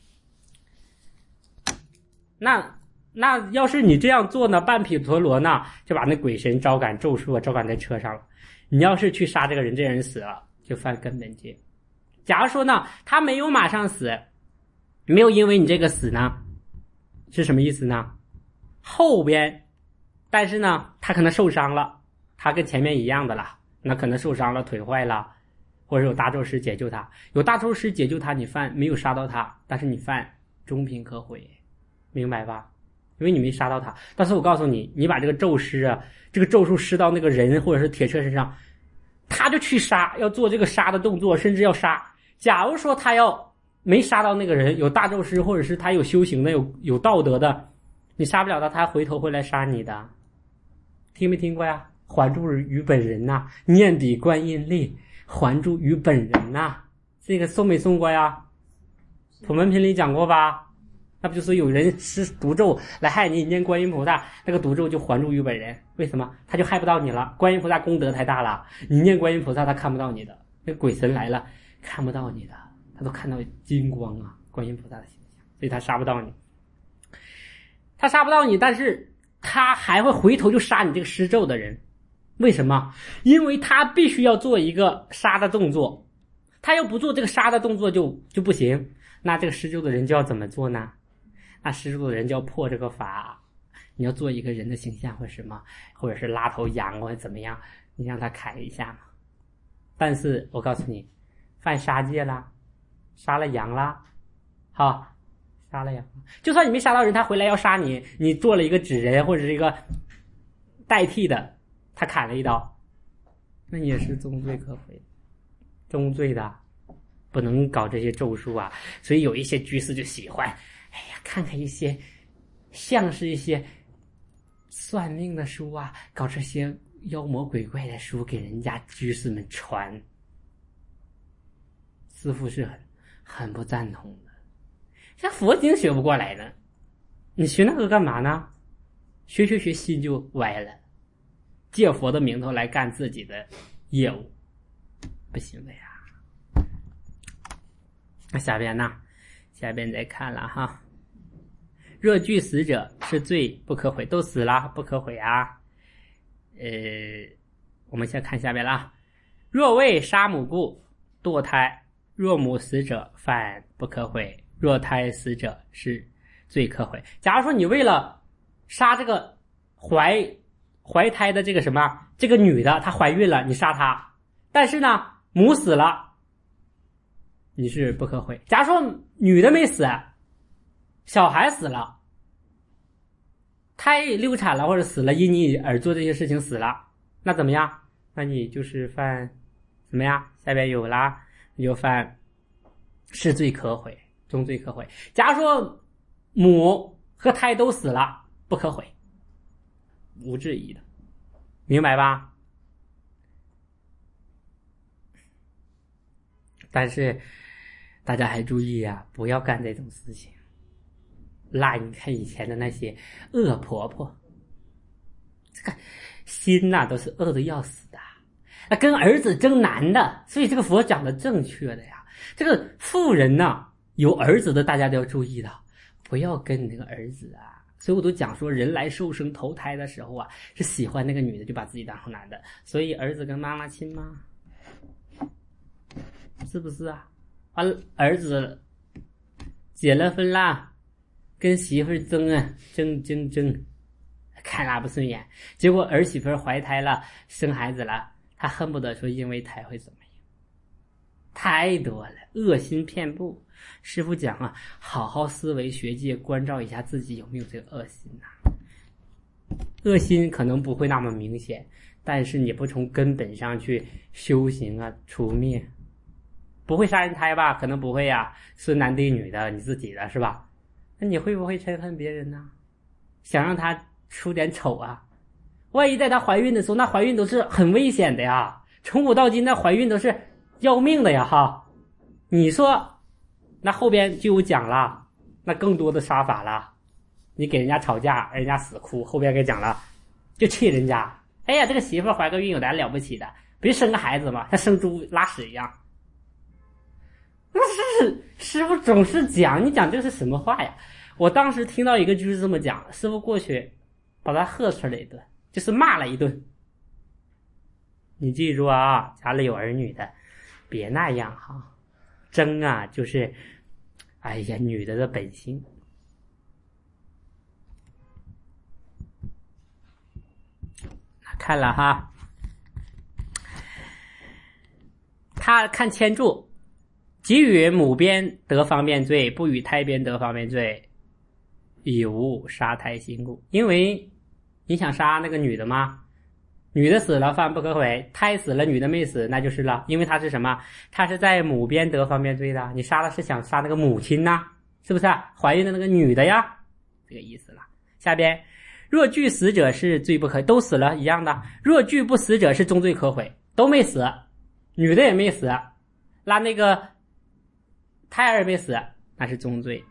那要是你这样做呢，半毗陀罗呢，就把那鬼神招感咒术招感在车上了。你要是去杀这个人，这人死了，就犯根本戒。假如说呢，他没有马上死，没有因为你这个死呢，是什么意思呢？后边，但是呢，他可能受伤了，他跟前面一样的了，那可能受伤了，腿坏了，或者有大咒师解救他，有大咒师解救他，你犯没有杀到他，但是你犯中品可毁，明白吧？因为你没杀到他。但是我告诉你，你把这个咒师啊，这个咒术施到那个人或者是铁车身上，他就去杀，要做这个杀的动作，甚至要杀。假如说他要没杀到那个人，有大咒师或者是他有修行的，有道德的，你杀不了他回头会来杀你的。听没听过呀？还珠于本人呐，念彼观音力，还珠于本人呐，这个诵没诵过呀？普门品里讲过吧？那不就是有人施毒咒来害你，你念观音菩萨，那个毒咒就还珠于本人。为什么？他就害不到你了，观音菩萨功德太大了，你念观音菩萨他看不到你的，那个鬼神来了看不到你的，他都看到金光啊，观音菩萨的形象，所以他杀不到你。他杀不到你，但是他还会回头就杀你这个施咒的人。为什么？因为他必须要做一个杀的动作，他要不做这个杀的动作就不行。那这个施咒的人就要怎么做呢？那施咒的人就要破这个法，你要做一个人的形象或者什么，或者是拉头羊或者怎么样，你让他砍一下嘛。但是我告诉你，犯杀戒啦，杀了羊啦，好，杀了羊，就算你没杀到人，他回来要杀你，你做了一个纸人或者是一个代替的，他砍了一刀，那也是重罪可毁，重罪的，不能搞这些咒术啊。所以有一些居士就喜欢，哎呀，看看一些像是一些算命的书啊，搞这些妖魔鬼怪的书给人家居士们传，师父是很不赞同的。像佛经学不过来呢，你学那个干嘛呢？学心就歪了，借佛的名头来干自己的业务，不行的呀。那下边再看了哈。若具死者是罪不可悔，都死了不可悔啊。我们先看下边了啊。若为杀母故堕胎，若母死者犯不可悔，若胎死者是罪可悔。假如说你为了杀这个怀胎的这个什么这个女的，她怀孕了，你杀她，但是呢母死了，你是不可悔。假如说女的没死，小孩死了，胎流产了或者死了，因你而做这些事情死了，那怎么样？那你就是犯怎么样？下边有啦，你就犯是罪可悔，终罪可悔。假如说母和胎都死了，不可悔，无质疑的，明白吧？但是大家还注意啊，不要干这种事情。你看以前的那些恶婆婆，这个心呐都是恶的要死的，跟儿子争男的，所以这个佛讲的正确的呀。这个妇人呐，有儿子的大家都要注意的，不要跟那个儿子啊。所以我都讲说，人来受生投胎的时候啊，是喜欢那个女的，就把自己当成男的。所以儿子跟妈妈亲吗？是不是啊？儿子结了婚啦，跟媳妇争，看他不顺眼，结果儿媳妇怀胎了，生孩子了，他恨不得说因为胎会怎么样，太多了，恶心遍布。师父讲啊，好好思维学界，关照一下自己有没有这个恶心啊。恶心可能不会那么明显，但是你不从根本上去修行啊，除灭。不会杀人胎吧？可能不会呀，是男的女的，你自己的是吧？那你会不会嗔恨别人呢？想让他出点丑啊？万一在她怀孕的时候，那怀孕都是很危险的呀，从古到今那怀孕都是要命的呀哈。你说那后边就有讲了，那更多的杀法了。你给人家吵架，人家死哭，后边给讲了，就气人家。哎呀，这个媳妇怀个孕有点了不起的，不是生个孩子吗？像生猪拉屎一样。那是师父总是讲，你讲这是什么话呀？我当时听到一个就是这么讲，师父过去把他喝斥了一顿，就是骂了一顿。你记住啊，家里有儿女的别那样哈。争啊就是哎呀女的的本性。看了哈，他看签注，即与母边得方便罪，不与胎边得方便罪，以无杀胎心故。因为你想杀那个女的吗？女的死了犯不可悔，胎死了女的没死那就是了，因为她是什么？她是在母边得方便罪的，你杀的是想杀那个母亲呐，是不是啊？怀孕的那个女的呀，这个意思了。下边若具死者是罪不可悔，都死了一样的。若具不死者是终罪可悔，都没死，女的也没死，那个胎儿没死，那是终罪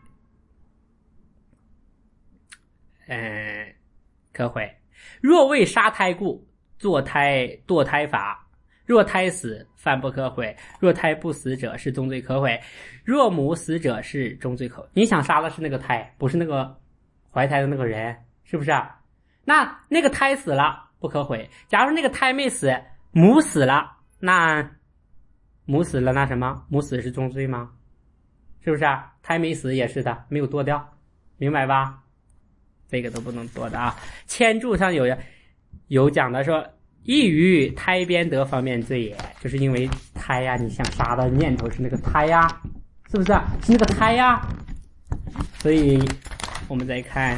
可悔。若为杀胎故堕胎法，若胎死犯不可悔，若胎不死者是终罪可悔，若母死者是终罪可悔。你想杀的是那个胎，不是那个怀胎的那个人，是不是啊？那个胎死了不可悔，假如那个胎没死，母死了，那什么？母死是终罪吗？是不是啊？胎没死也是的，没有堕掉，明白吧？这个都不能堕的啊。签注上有讲的说，亦于胎边得方便罪也，就是因为胎呀，你想杀的念头是那个胎呀，是不是啊？是那个胎呀。所以我们再看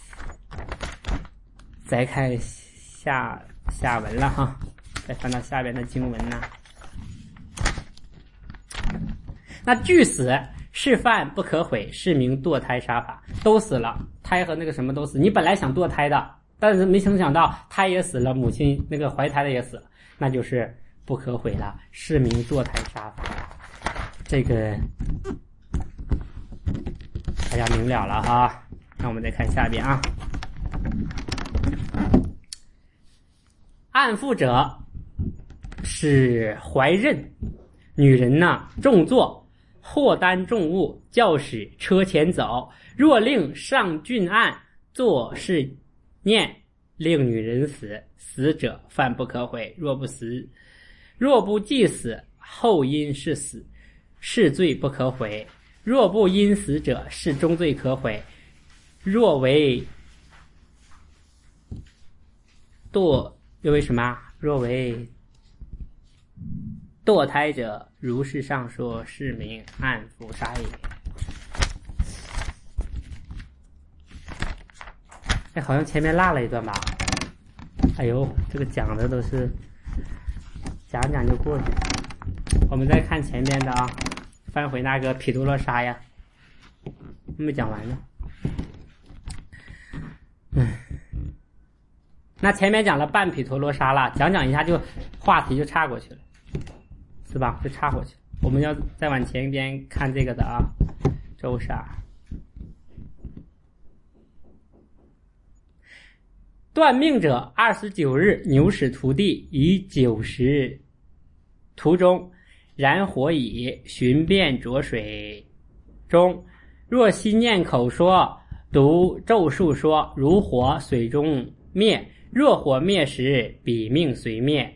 下文了哈，再翻到下边的经文呢。那具死是犯不可悔，是名堕胎杀法，都死了， 胎和那个什么都死。你本来想堕胎的，但是没曾想到胎也死了，母亲那个怀胎的也死了，那就是不可毁了，是名堕胎杀法。这个大家明了了哈。那我们再看下边啊。按妇者是怀妊，女人呢重坐，或担重物，教使车前走。若令上郡案做事念，令女人死，死者犯不可毁。若不即死，后因是死，是罪不可毁。若不因死者，是中罪可毁。若为什么？若为堕胎者，如是上说，是名按妇杀也。哎，好像前面落了一段吧？哎呦，这个讲的都是讲讲就过去了。我们再看前面的啊，翻回那个毗荼罗沙呀，没讲完呢。那前面讲了半毗荼罗沙了，讲一下就话题就岔过去了，是吧？就岔过去。我们要再往前边看这个的啊，周沙。断命者29日，牛使徒弟以90途中燃火以，寻遍浊水中，若心念口说，读咒术说，如火水中灭，若火灭时，彼命随灭。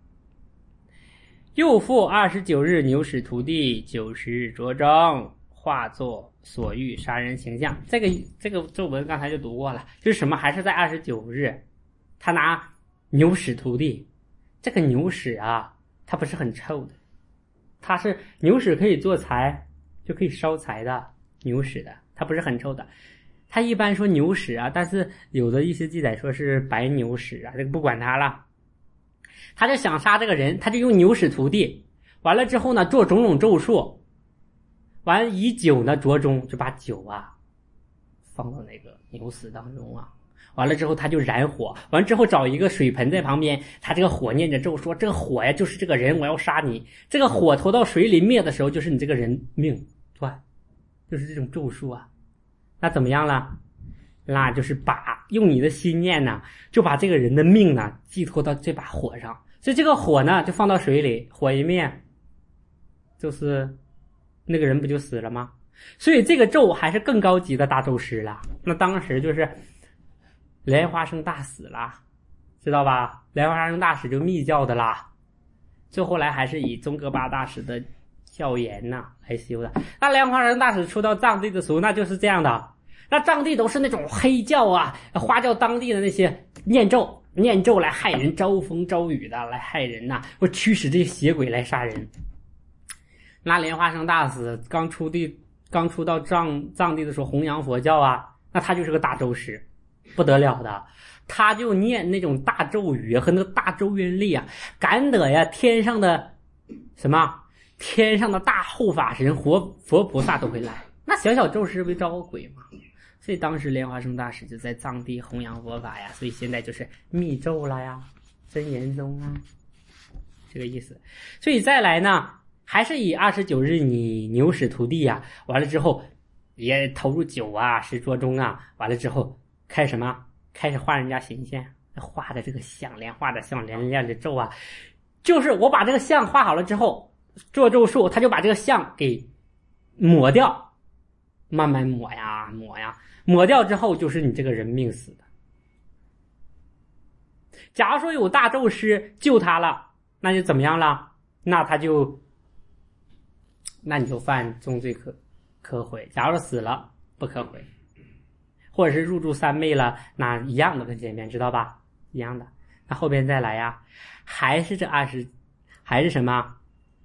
又复29日，牛使徒弟90日着中，化作所欲杀人形象。这个咒文刚才就读过了，就是什么？还是在29日，他拿牛使徒弟。这个牛使啊，它不是很臭的，它是牛屎可以做柴，就可以烧柴的牛屎的，它不是很臭的。他一般说牛屎啊，但是有的一些记载说是白牛屎啊，这个不管他了。他就想杀这个人，他就用牛使徒弟，完了之后呢，做种种咒术，完以酒呢着中，就把酒啊放到那个牛屎当中啊，完了之后他就燃火，完之后找一个水盆在旁边，他这个火念着咒说，这个火呀就是这个人，我要杀你。这个火投到水里灭的时候，就是你这个人命断，就是这种咒术啊。那怎么样了？那就是用你的心念呢，就把这个人的命呢寄托到这把火上，所以这个火呢就放到水里，火一灭，就是那个人不就死了吗？所以这个咒还是更高级的大咒师了。那当时就是莲花生大死了，知道吧？莲花生大使就密教的啦，最后来还是以宗喀巴大师的教言呐来修的。那莲花生大使出到藏地的时候，那就是这样的。那藏地都是那种黑教啊、花教当地的那些念咒来害人，招风招雨的来害人呐，或驱使这些邪鬼来杀人。那莲花生大使刚出到藏地的时候，弘扬佛教啊，那他就是个大咒师，不得了的。他就念那种大咒语和那个大咒愿力啊，感得呀天上的大护法神佛菩萨都会来。那小咒师不就招个鬼吗？所以当时莲花生大师就在藏地弘扬佛法呀，所以现在就是密咒了呀，真言宗啊，这个意思。所以再来呢，还是以29日你牛使徒弟呀，完了之后也投入酒啊、石桌中啊，完了之后开始画人家形象，画的这个项链，画的像连连的咒啊，就是我把这个像画好了之后，做咒术，他就把这个像给抹掉，慢慢抹呀，抹掉之后就是你这个人命死的。假如说有大咒师救他了，那就怎么样了？那你就犯重罪可毁。假如说死了不可毁，或者是入住三昧了，那一样的跟前面知道吧？一样的。那后边再来呀，还是什么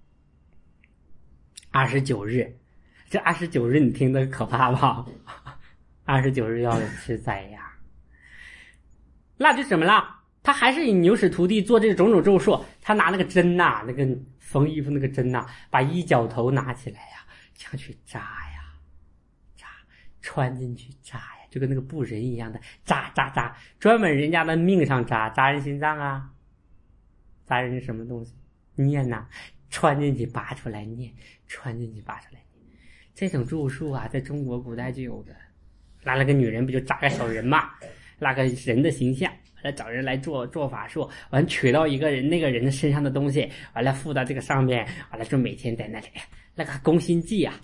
？29日，这29日你听得可怕吧？29日要吃斋呀，那就什么了？他还是以牛使徒弟做这种种咒术，他拿那个针呐，那个缝衣服那个针呐，把衣角头拿起来呀，这样去扎呀，穿进去扎呀， 就跟那个布人一样的扎扎扎，专门人家的命上扎人心脏啊，扎人什么东西念呐，穿进去拔出来念，穿进去拔出来念。这种咒术啊，在中国古代就有的。拉了个女人不就扎个小人嘛，拉个人的形象，完了找人来做法术，完了取到一个人那个人身上的东西，完了附到这个上面，完了就每天在那里那个宫心计啊，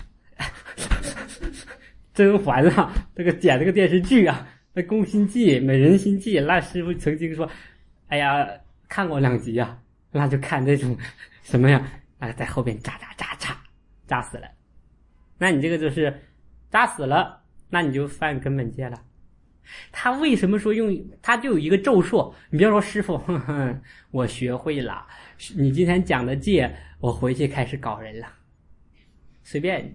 甄嬛啊，这个剪这个电视剧啊，那宫心计、美人心计，那师傅曾经说，哎呀，看过2集啊，那就看这种什么呀，在后边扎死了。那你这个就是扎死了，那你就犯根本戒了。他为什么说用？他就有一个咒术。你比如说，师傅，我学会了，你今天讲的戒，我回去开始搞人了。随便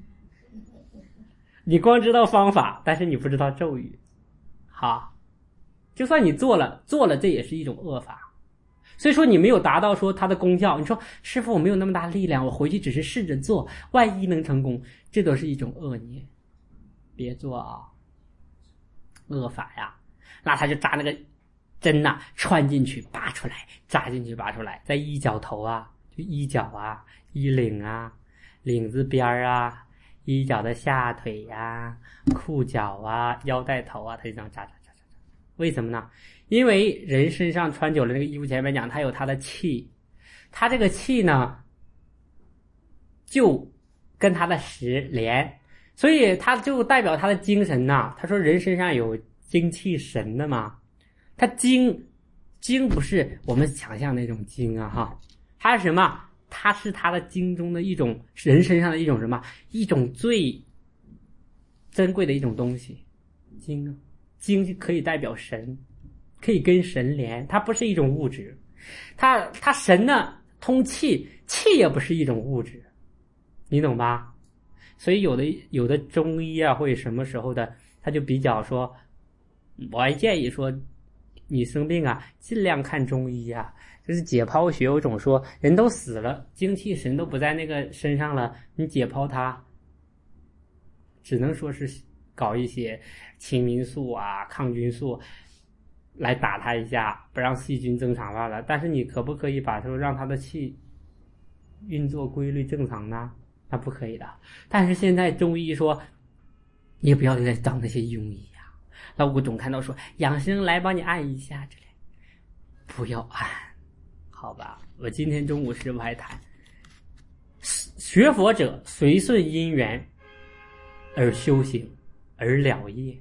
你光知道方法，但是你不知道咒语。好，就算你做了，这也是一种恶法。所以说你没有达到说它的功效，你说师傅我没有那么大力量，我回去只是试着做，万一能成功，这都是一种恶念，别做啊，恶法呀。那他就扎那个针呐，穿进去拔出来，扎进去拔出来，在衣角头啊，就衣角啊，衣领啊，领子边啊，衣角的下腿呀，裤脚啊，腰带头啊，他就这样扎。为什么呢？因为人身上穿久了，那个衣服前面讲，它有它的气，它这个气呢，就跟它的食连，所以它就代表他的精神呐。他说人身上有精气神的嘛，他精不是我们想象那种精啊哈，它是什么？它是他的精中的一种，人身上的一种什么？一种最珍贵的一种东西，精啊，精可以代表神，可以跟神连，它不是一种物质。它神呢通气，气也不是一种物质，你懂吧？所以有的中医啊，会什么时候的，他就比较说，我还建议说，你生病啊，尽量看中医啊。就是解剖学有种说，人都死了，精气神都不在那个身上了，你解剖它，只能说是搞一些青霉素啊、抗菌素来打它一下，不让细菌增长罢了。但是你可不可以把说让它的气运作规律正常呢？那不可以的。但是现在中医说，你也不要再当那些庸医啊。那我总看到说养生来帮你按一下之类，不要按，好吧？我今天中午师傅还谈，学佛者随顺因缘而修行而了业，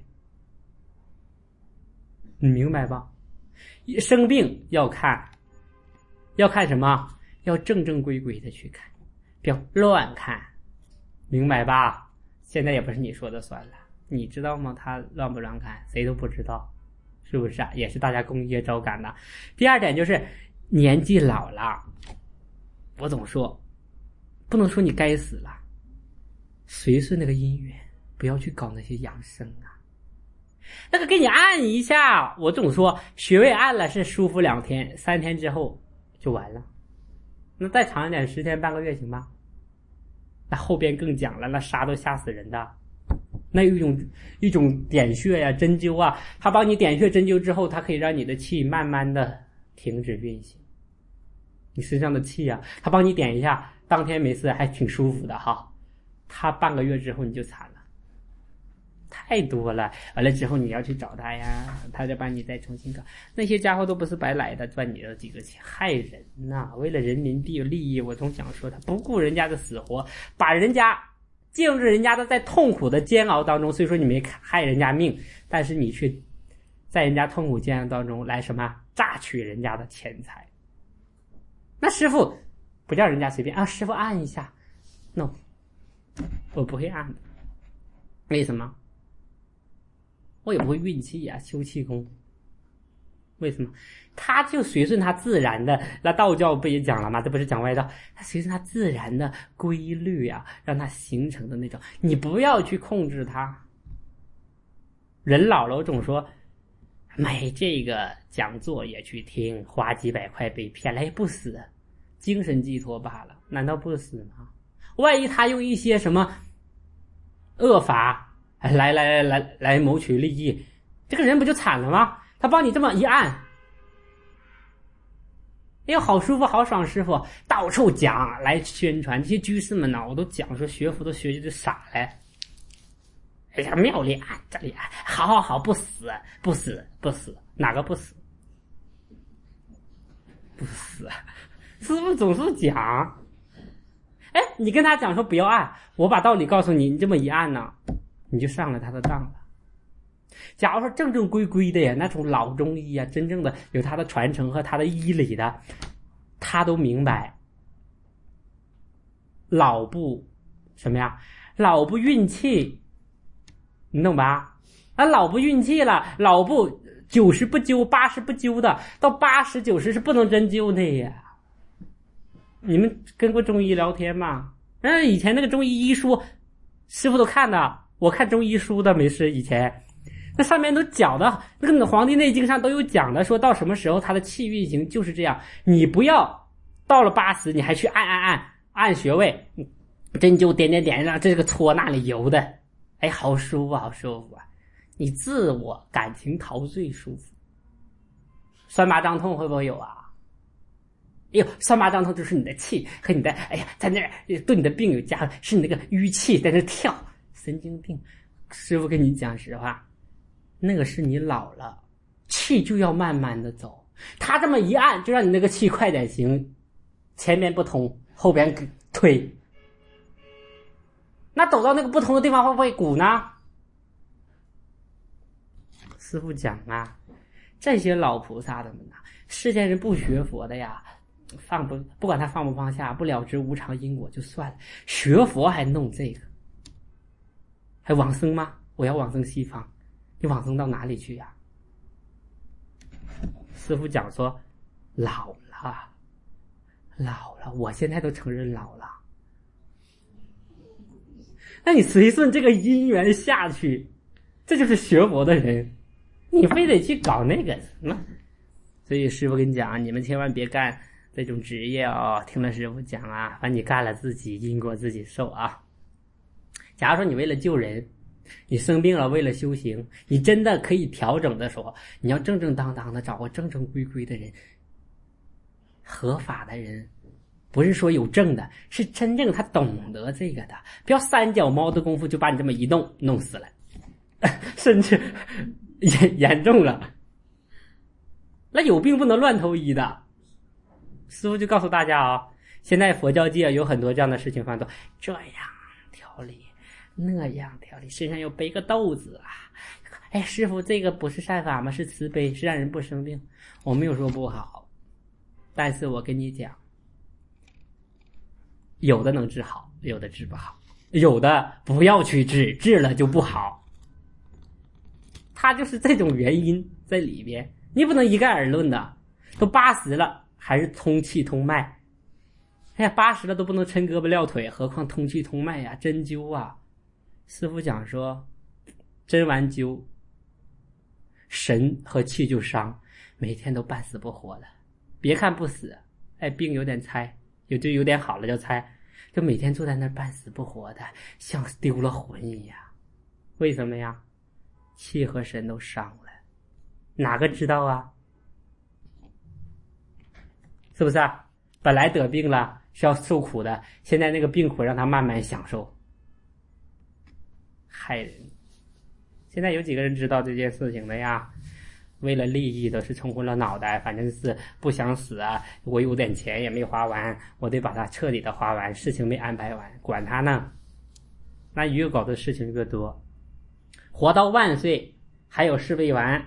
你明白吧？生病要看什么？要正规的去看，不要乱看，明白吧？现在也不是你说的算了，你知道吗？他乱不乱看，谁都不知道，是不是啊？也是大家共业招感的。第二点就是年纪老了，我总说，不能说你该死了，随顺那个因缘，不要去搞那些养生啊。那个给你按一下，我总说穴位按了是舒服2天，3天之后就完了。那再长一点，10天半个月行吧？那后边更讲了，那杀都吓死人的。那有一种点穴呀、针灸啊，它帮你点穴针灸之后，它可以让你的气慢慢的停止运行。你身上的气啊，它帮你点一下，当天没事还挺舒服的哈。它半个月之后你就惨了。太多了，完了之后你要去找他呀，他就把你再重新搞。那些家伙都不是白来的，赚你的几个钱，害人呐！为了人民币利益，我总想说他不顾人家的死活，把人家进入人家的在痛苦的煎熬当中。虽说你没害人家命，但是你却在人家痛苦煎熬当中来什么榨取人家的钱财。那师傅不叫人家随便啊，师傅按一下 ，no， 我不会按的。为什么？我也不会运气啊，修气功。为什么？他就随顺他自然的，那道教不也讲了吗？这不是讲外道，他随顺他自然的规律啊，让他形成的那种，你不要去控制他。人老了，我总说，买这个讲座也去听，花几百块被骗来也不死，精神寄托罢了，难道不死吗？万一他用一些什么恶法来谋取利益，这个人不就惨了吗？他帮你这么一按，哎呦，好舒服好爽，师傅到处讲来宣传，这些居士们呢，我都讲说学佛都学就傻了。哎呀，庙里按，这里按，好，不死，哪个不死？不死，师傅总是讲，哎，你跟他讲说不要按，我把道理告诉你，你这么一按呢，你就上了他的当了。假如说正正规规的呀，那种老中医啊，真正的有他的传承和他的医理的，他都明白，老不什么呀？老不运气，你懂吧？啊，老不运气了，老不90不灸，80不灸的，到80、90是不能针灸的呀。你们跟过中医聊天吗？以前那个中医医书，师傅都看的，我看中医书的没事。以前那上面都讲的，那个《黄帝内经》上都有讲的，说到什么时候他的气运行就是这样。你不要到了80，你还去按穴位，针灸点，让这个搓那里油的，哎，好舒服，好舒服啊！你自我感情陶醉舒服。酸麻胀痛会不会有啊？哎呦，酸麻胀痛就是你的气和你的，哎呀，在那儿对你的病有加，是你那个淤气在那跳，神经病。师傅跟你讲实话，那个是你老了，气就要慢慢的走。他这么一按，就让你那个气快点行，前面不通，后边推。那走到那个不同的地方会不会鼓呢？师父讲啊，这些老菩萨的们啊，世间人不学佛的呀，不管他放不放下，不了知无常因果就算了，学佛还弄这个，还往生吗？我要往生西方，你往生到哪里去呀？师父讲说，老了，我现在都承认老了。那你随顺这个因缘下去，这就是学佛的人，你非得去搞那个什么？所以师父跟你讲，你们千万别干这种职业哦。听了师父讲啊，反正你干了自己因果自己受啊。假如说你为了救人，你生病了为了修行，你真的可以调整的时候，你要正正当当的找个正正规规的人，合法的人，不是说有证的，是真正他懂得这个的，不要三脚猫的功夫就把你这么一弄死了，甚至严重了。那有病不能乱投医的。师父就告诉大家啊，现在佛教界有很多这样的事情发生，这样调理那样调理，身上又背个豆子啊，哎，师父这个不是善法吗？是慈悲，是让人不生病。我没有说不好，但是我跟你讲，有的能治好，有的治不好，有的不要去治，治了就不好。它就是这种原因在里边，你不能一概而论的。都80了还是通气通脉，哎呀，80了都不能抻胳膊撂腿，何况通气通脉呀，针灸啊。师父讲说，针完灸，神和气就伤，每天都半死不活的。别看不死，哎，病有点猜，有点好了就猜，就每天坐在那儿半死不活的，像丢了魂一样。为什么呀？气和神都伤了，哪个知道啊？是不是啊？本来得病了是要受苦的，现在那个病苦让他慢慢享受，害人。现在有几个人知道这件事情的呀？为了利益都是冲昏了脑袋，反正是不想死啊，我有点钱也没花完，我得把它彻底的花完，事情没安排完，管他呢。那越搞的事情越多，活到万岁还有事未完。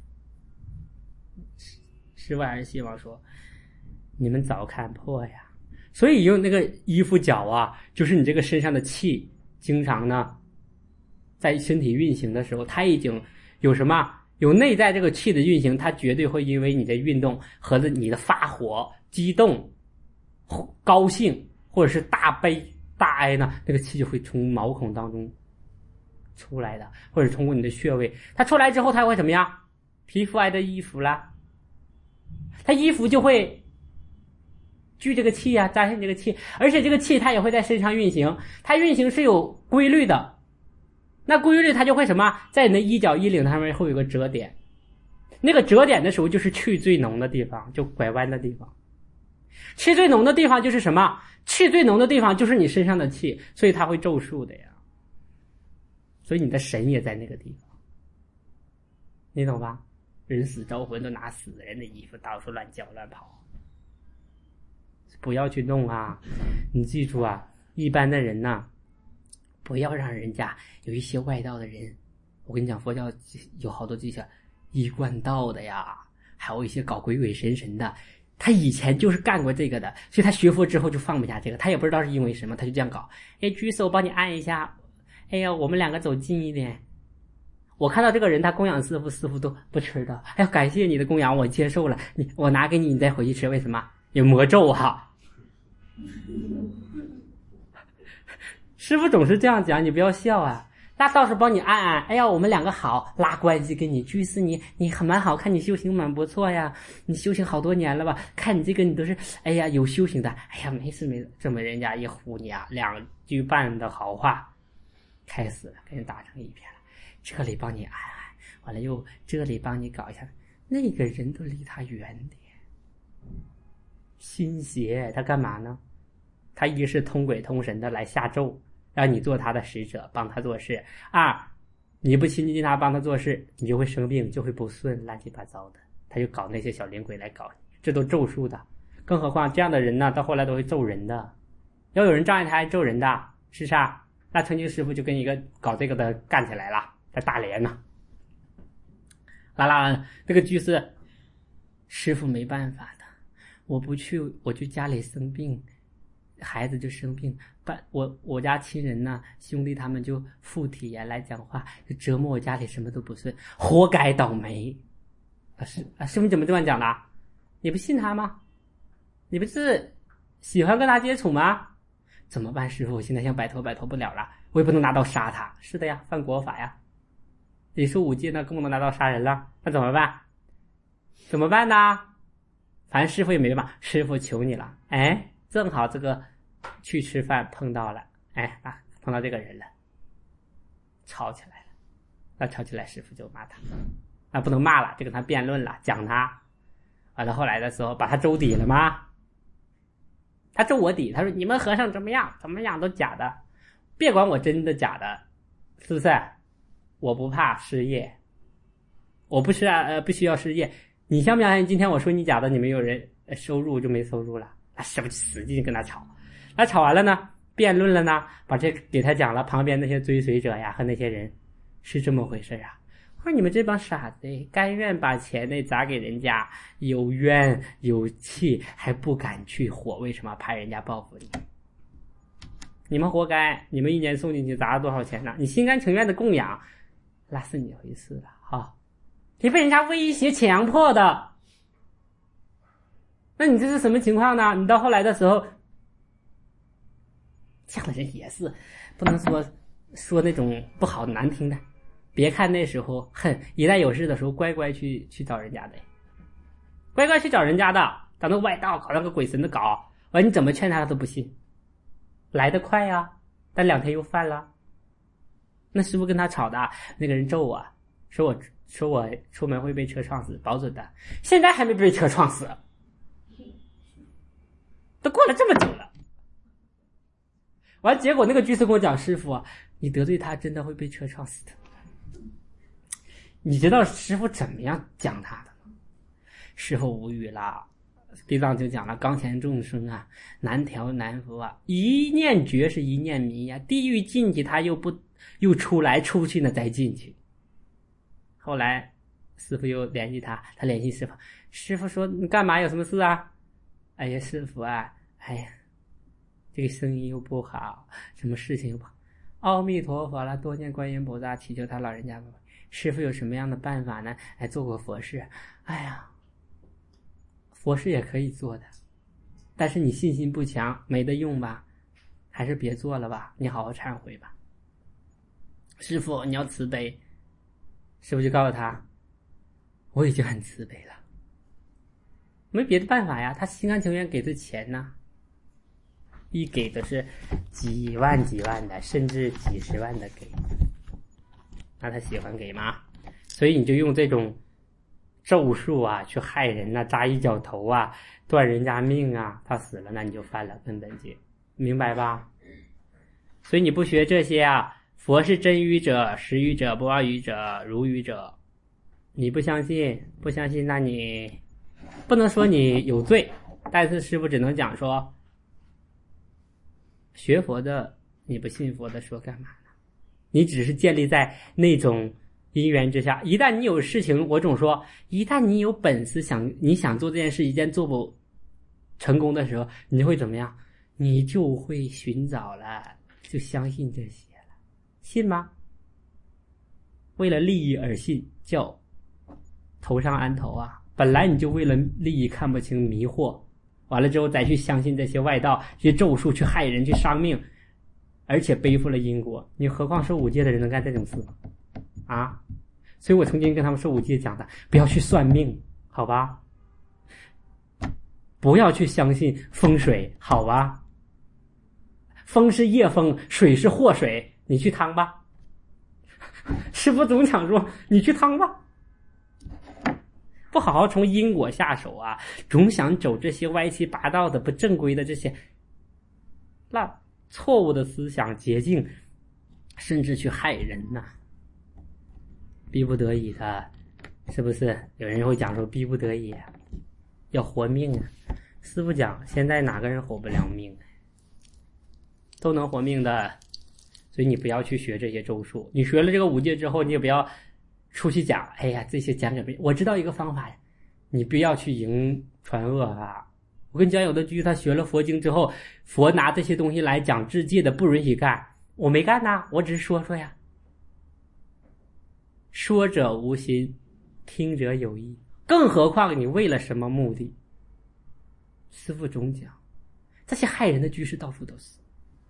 师父还是希望说，你们早看破呀。所以用那个衣服脚啊，就是你这个身上的气经常呢在身体运行的时候，它已经有什么，有内在这个气的运行，它绝对会因为你的运动和你的发火、激动、高兴或者是大悲大哀呢，那个气就会从毛孔当中出来的，或者通过你的穴位，它出来之后它会怎么样？皮肤挨着衣服啦，它衣服就会聚这个气啊，沾上这个气，而且这个气它也会在身上运行，它运行是有规律的。 那顾玉律它就会什么，在你的衣角衣领上面会有个折点，那个折点的时候就是气最浓的地方，就拐弯的地方。气最浓的地方就是什么？气最浓的地方就是你身上的气，所以它会咒术的呀。所以你的神也在那个地方，你懂吧？人死招魂都拿死人的衣服到处乱叫乱跑，不要去弄啊！你记住啊，一般的人呐，不要让人家有一些外道的人。我跟你讲，佛教有好多这些一贯道的呀，还有一些搞鬼鬼神神的，他以前就是干过这个的，所以他学佛之后就放不下这个，他也不知道是因为什么，他就这样搞。哎，举手帮你按一下，哎呀，我们两个走近一点。我看到这个人他供养师父，师父都不吃的。哎呀，感谢你的供养，我接受了，我拿给你，你再回去吃。为什么？有魔咒啊！师父总是这样讲，你不要笑啊。那倒是帮你按按，哎呀，我们两个好，拉关系跟你。居士你蛮好看，你修行蛮不错呀，你修行好多年了吧？看你这个你都是，哎呀，有修行的。哎呀，没事，这么人家一唬你啊，2句半的好话，开始了，跟人打成一片了。这里帮你按按，完了又这里帮你搞一下，那个人都离他远点。心邪他干嘛呢？他一是通鬼通神的来下咒，让你做他的使者，帮他做事。2，你不亲近他帮他做事，你就会生病，就会不顺，乱七八糟的。他就搞那些小灵鬼来搞你，这都咒术的。更何况这样的人呢，到后来都会咒人的。要有人障碍他还咒人的，是啥？那曾经师父就跟一个搞这个的干起来了，在大连呢。那个居士，师父没办法的，我不去，我就家里生病，孩子就生病，我家亲人呢，兄弟他们就附体呀来讲话，就折磨我家里什么都不顺，活该倒霉。师父怎么这么讲的？你不信他吗？你不是喜欢跟他接触吗？怎么办？师父，我现在想摆脱不了了，我也不能拿刀杀他。是的呀，犯国法呀。你说5戒那更不能拿刀杀人了，那怎么办？怎么办呢？反正师父也没办法，师父求你了。哎，正好这个去吃饭碰到了，哎碰到这个人了，吵起来了。那吵起来，师父就骂他，那不能骂了，就跟他辩论了，讲他。完了后来的时候，把他周底了吗？他周我底，他说你们和尚怎么样都假的，别管我真的假的，是不是？我不怕失业，我不需要失业。你相不相信今天我说你假的，你们有人收入就没收入了？师父使劲跟他吵，那吵完了呢，辩论了呢，把这给他讲了，旁边那些追随者呀和那些人是这么回事啊。我说你们这帮傻子，甘愿把钱砸给人家，有冤有气还不敢去火，为什么？怕人家报复你。你们活该，你们1年送进去砸了多少钱呢？你心甘情愿的供养，那是你回事了哈。你被人家威胁强迫的，那你这是什么情况呢？你到后来的时候，这样的人也是不能说那种不好难听的。别看那时候一旦有事的时候乖乖去找人家的，乖乖去找人家的，找那个外道搞那个鬼神的搞，完你怎么劝他都不信，来得快呀，但2天又犯了。那师父跟他吵的，那个人咒我，说我出门会被车撞死，保准的。现在还没被车撞死，都过了这么久了。完结果那个居士跟我讲，师父啊，你得罪他真的会被车撞死的。你知道师父怎么样讲他的吗？师父无语了。地藏就讲了，刚前众生啊，难调难服啊，一念觉是一念迷啊，地狱进去他又出来，出去呢再进去。后来师父又联系他联系师父，师父说你干嘛，有什么事啊？哎呀师父啊，哎呀这个生意又不好，什么事情又不好，阿弥陀佛了，多念观音菩萨，祈求他老人家师父有什么样的办法呢？做过佛事。哎呀，佛事也可以做的，但是你信心不强，没得用吧，还是别做了吧，你好好忏悔吧。师父你要慈悲。师父就告诉他，我已经很慈悲了，没别的办法呀，他心甘情愿给这钱呢，一给的是几万的，甚至几十万的给。 那他喜欢给吗？所以你就用这种咒术啊去害人啊，扎一脚头啊，断人家命啊，他死了那你就犯了根本戒，明白吧？所以你不学这些啊，佛是真语者、实语者、不妄语者、如语者，你不相信，那你不能说你有罪，但是师父只能讲说，学佛的你不信佛的说干嘛呢？你只是建立在那种因缘之下，一旦你有事情，我总说，一旦你有本事你想做这件事，一件做不成功的时候，你会怎么样？你就会寻找了，就相信这些了，信吗？为了利益而信，叫头上安头啊！本来你就为了利益看不清迷惑，完了之后再去相信这些外道、这些咒术去害人、去伤命，而且背负了因果，你何况受五戒的人能干这种事吗？啊！所以我曾经跟他们受五戒讲的，不要去算命，好吧？不要去相信风水，好吧？风是夜风，水是祸水，你去趟吧。师父总讲说，你去趟吧。不好好从因果下手啊，总想走这些歪七八糟的、不正规的这些那错误的思想捷径，甚至去害人呐。逼不得已的，是不是？有人会讲说逼不得已要活命啊。师父讲，现在哪个人活不了命？都能活命的。所以你不要去学这些咒术，你学了这个五戒之后，你也不要出去讲，哎呀，这些讲给别人。我知道一个方法，你不要去迎传恶啊。我跟你讲，有的居他学了佛经之后，佛拿这些东西来讲治戒的，不允许干。我没干呐，我只是说说呀。说者无心，听者有意，更何况你为了什么目的？师父总讲，这些害人的居士到处都是。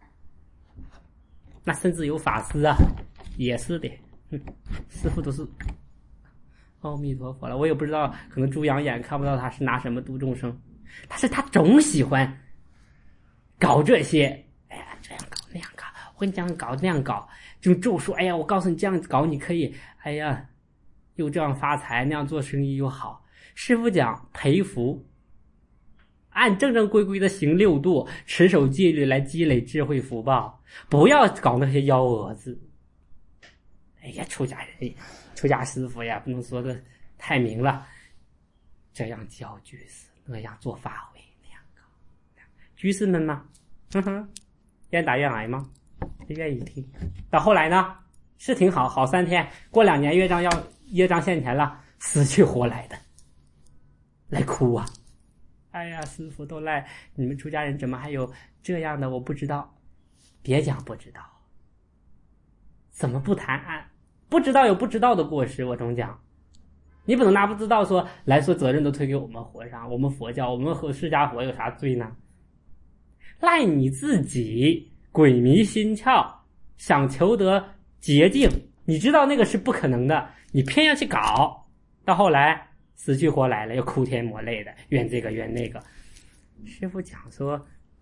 那甚至有法师啊，也是的。师父都是阿弥陀佛了，我也不知道，可能猪羊眼看不到他是拿什么度众生，但是他总喜欢搞这些。哎呀，这样搞那样搞，我跟你讲，搞那样搞，就咒术。哎呀，我告诉你，这样搞你可以，哎呀，又这样发财，那样做生意又好。师父讲培福，按正正规规的行六度，持守戒律来积累智慧福报，不要搞那些幺蛾子。哎呀，出家师傅呀，不能说的太明了，这样教居士，那样做法会，那样搞。居士们嘛，愿打愿挨吗？愿意听。到后来呢，是挺好，好3天，过2年业障现前了，死去活来的，来哭啊！哎呀，师父都赖你们出家人，怎么还有这样的？我不知道，别讲不知道，怎么不谈不知道有不知道的过失。我总讲，你不能拿不知道说来说责任都推给我们和尚，我们佛教，我们和释迦佛有啥罪呢？赖你自己鬼迷心窍，想求得捷径，你知道那个是不可能的，你偏要去搞，到后来死去活来了，又哭天抹泪的，怨这个怨那个。师父讲说，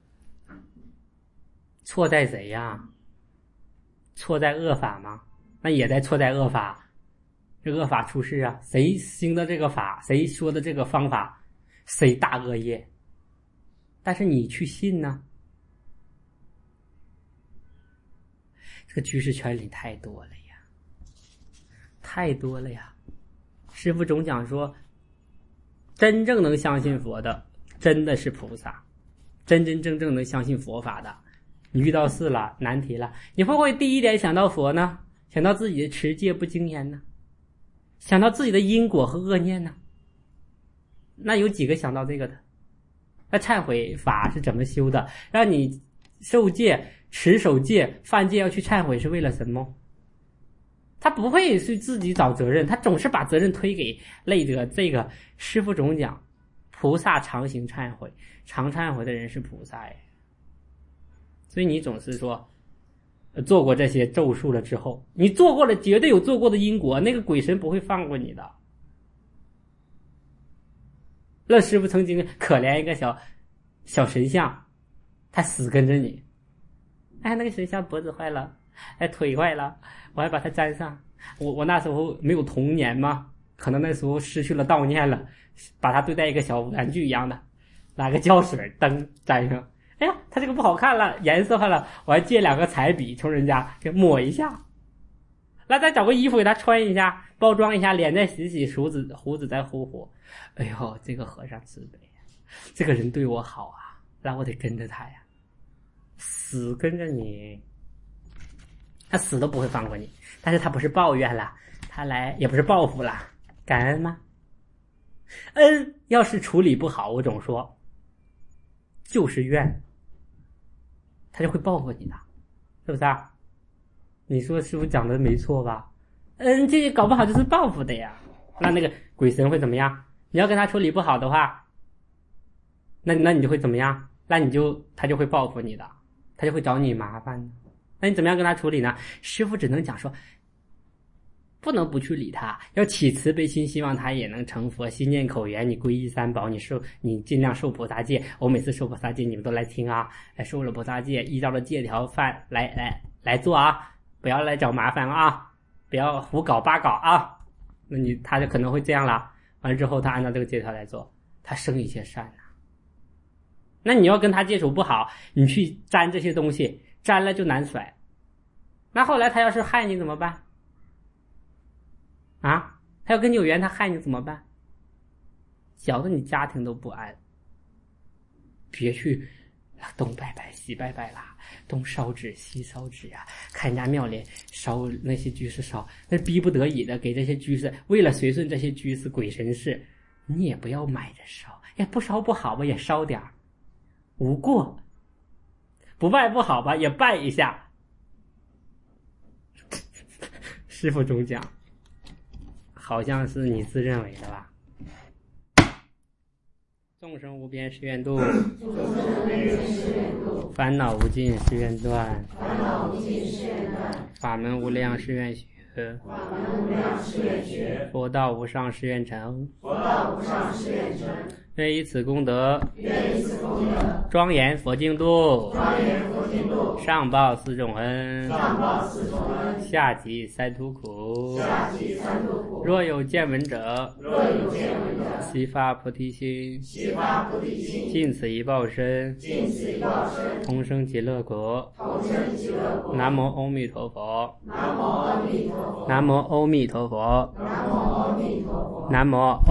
错在谁呀？错在恶法吗？那也在错在恶法。这恶法出世啊，谁兴的这个法，谁说的这个方法，谁大恶业。但是你去信呢？这个居士圈里太多了呀，太多了呀。师父总讲说，真正能相信佛的真的是菩萨，真真正正能相信佛法的，你遇到事了难题了，你会不会第一点想到佛呢？想到自己的持戒不精严呢？想到自己的因果和恶念呢？那有几个想到这个的？那忏悔法是怎么修的？让你受戒、持守戒、犯戒要去忏悔是为了什么？他不会去自己找责任，他总是把责任推给这个。师父总讲，菩萨常行忏悔，常忏悔的人是菩萨。所以你总是说做过这些咒术了之后，你做过了绝对有做过的因果，那个鬼神不会放过你的。那师父曾经可怜一个小神像，他死跟着你，哎，那个神像脖子坏了，哎，腿坏了，我还把它粘上， 我那时候没有童年嘛，可能那时候失去了悼念了，把它对待一个小玩具一样的，拿个胶水灯粘上。哎呀，它这个不好看了，颜色换了，我还借2个彩笔从人家给抹一下。来，再找个衣服给他穿一下，包装一下，脸再洗洗，胡子再护护。哎呦，这个和尚慈悲，这个人对我好啊，那我得跟着他呀，死跟着你，他死都不会放过你。但是他不是抱怨了，他来也不是报复了，感恩吗？恩要是处理不好，我总说就是怨，他就会报复你的，是不是啊？你说师父讲的没错吧？这搞不好就是报复的呀。那个鬼神会怎么样？你要跟他处理不好的话，那你就会怎么样？他就会报复你的，他就会找你麻烦的。那你怎么样跟他处理呢？师父只能讲说，不能不去理他，要起慈悲心，希望他也能成佛，心念口缘，你皈依三宝，你尽量受菩萨戒。我每次受菩萨戒，你们都来听啊，受了菩萨戒，依照了戒条犯来做啊，不要来找麻烦啊，不要胡搞八搞啊。那他就可能会这样了。完了之后，他按照这个戒条来做，他生一些善啊。那你要跟他接触不好，你去沾这些东西，沾了就难甩。那后来他要是害你怎么办？啊，他要跟你有缘，他害你怎么办？搅得你家庭都不安。别去东拜拜西拜拜啦，东烧纸西烧纸啊，看人家庙里烧那些居士烧，那逼不得已的给这些居士，为了随顺这些居士鬼神事，你也不要买着烧，也不烧不好吧，也烧点儿，无过。不拜不好吧，也拜一下。师父中讲，好像是你自认为的吧？众生无边誓愿度，烦恼无尽誓愿断，法门无量誓愿学，佛道无上誓愿成。愿以此功德，庄严佛净土，上报四重恩，下济三途苦。若有见闻者，悉发菩提心，尽此一报身，同生极乐国。南无阿弥陀佛，南无阿弥陀佛，南无阿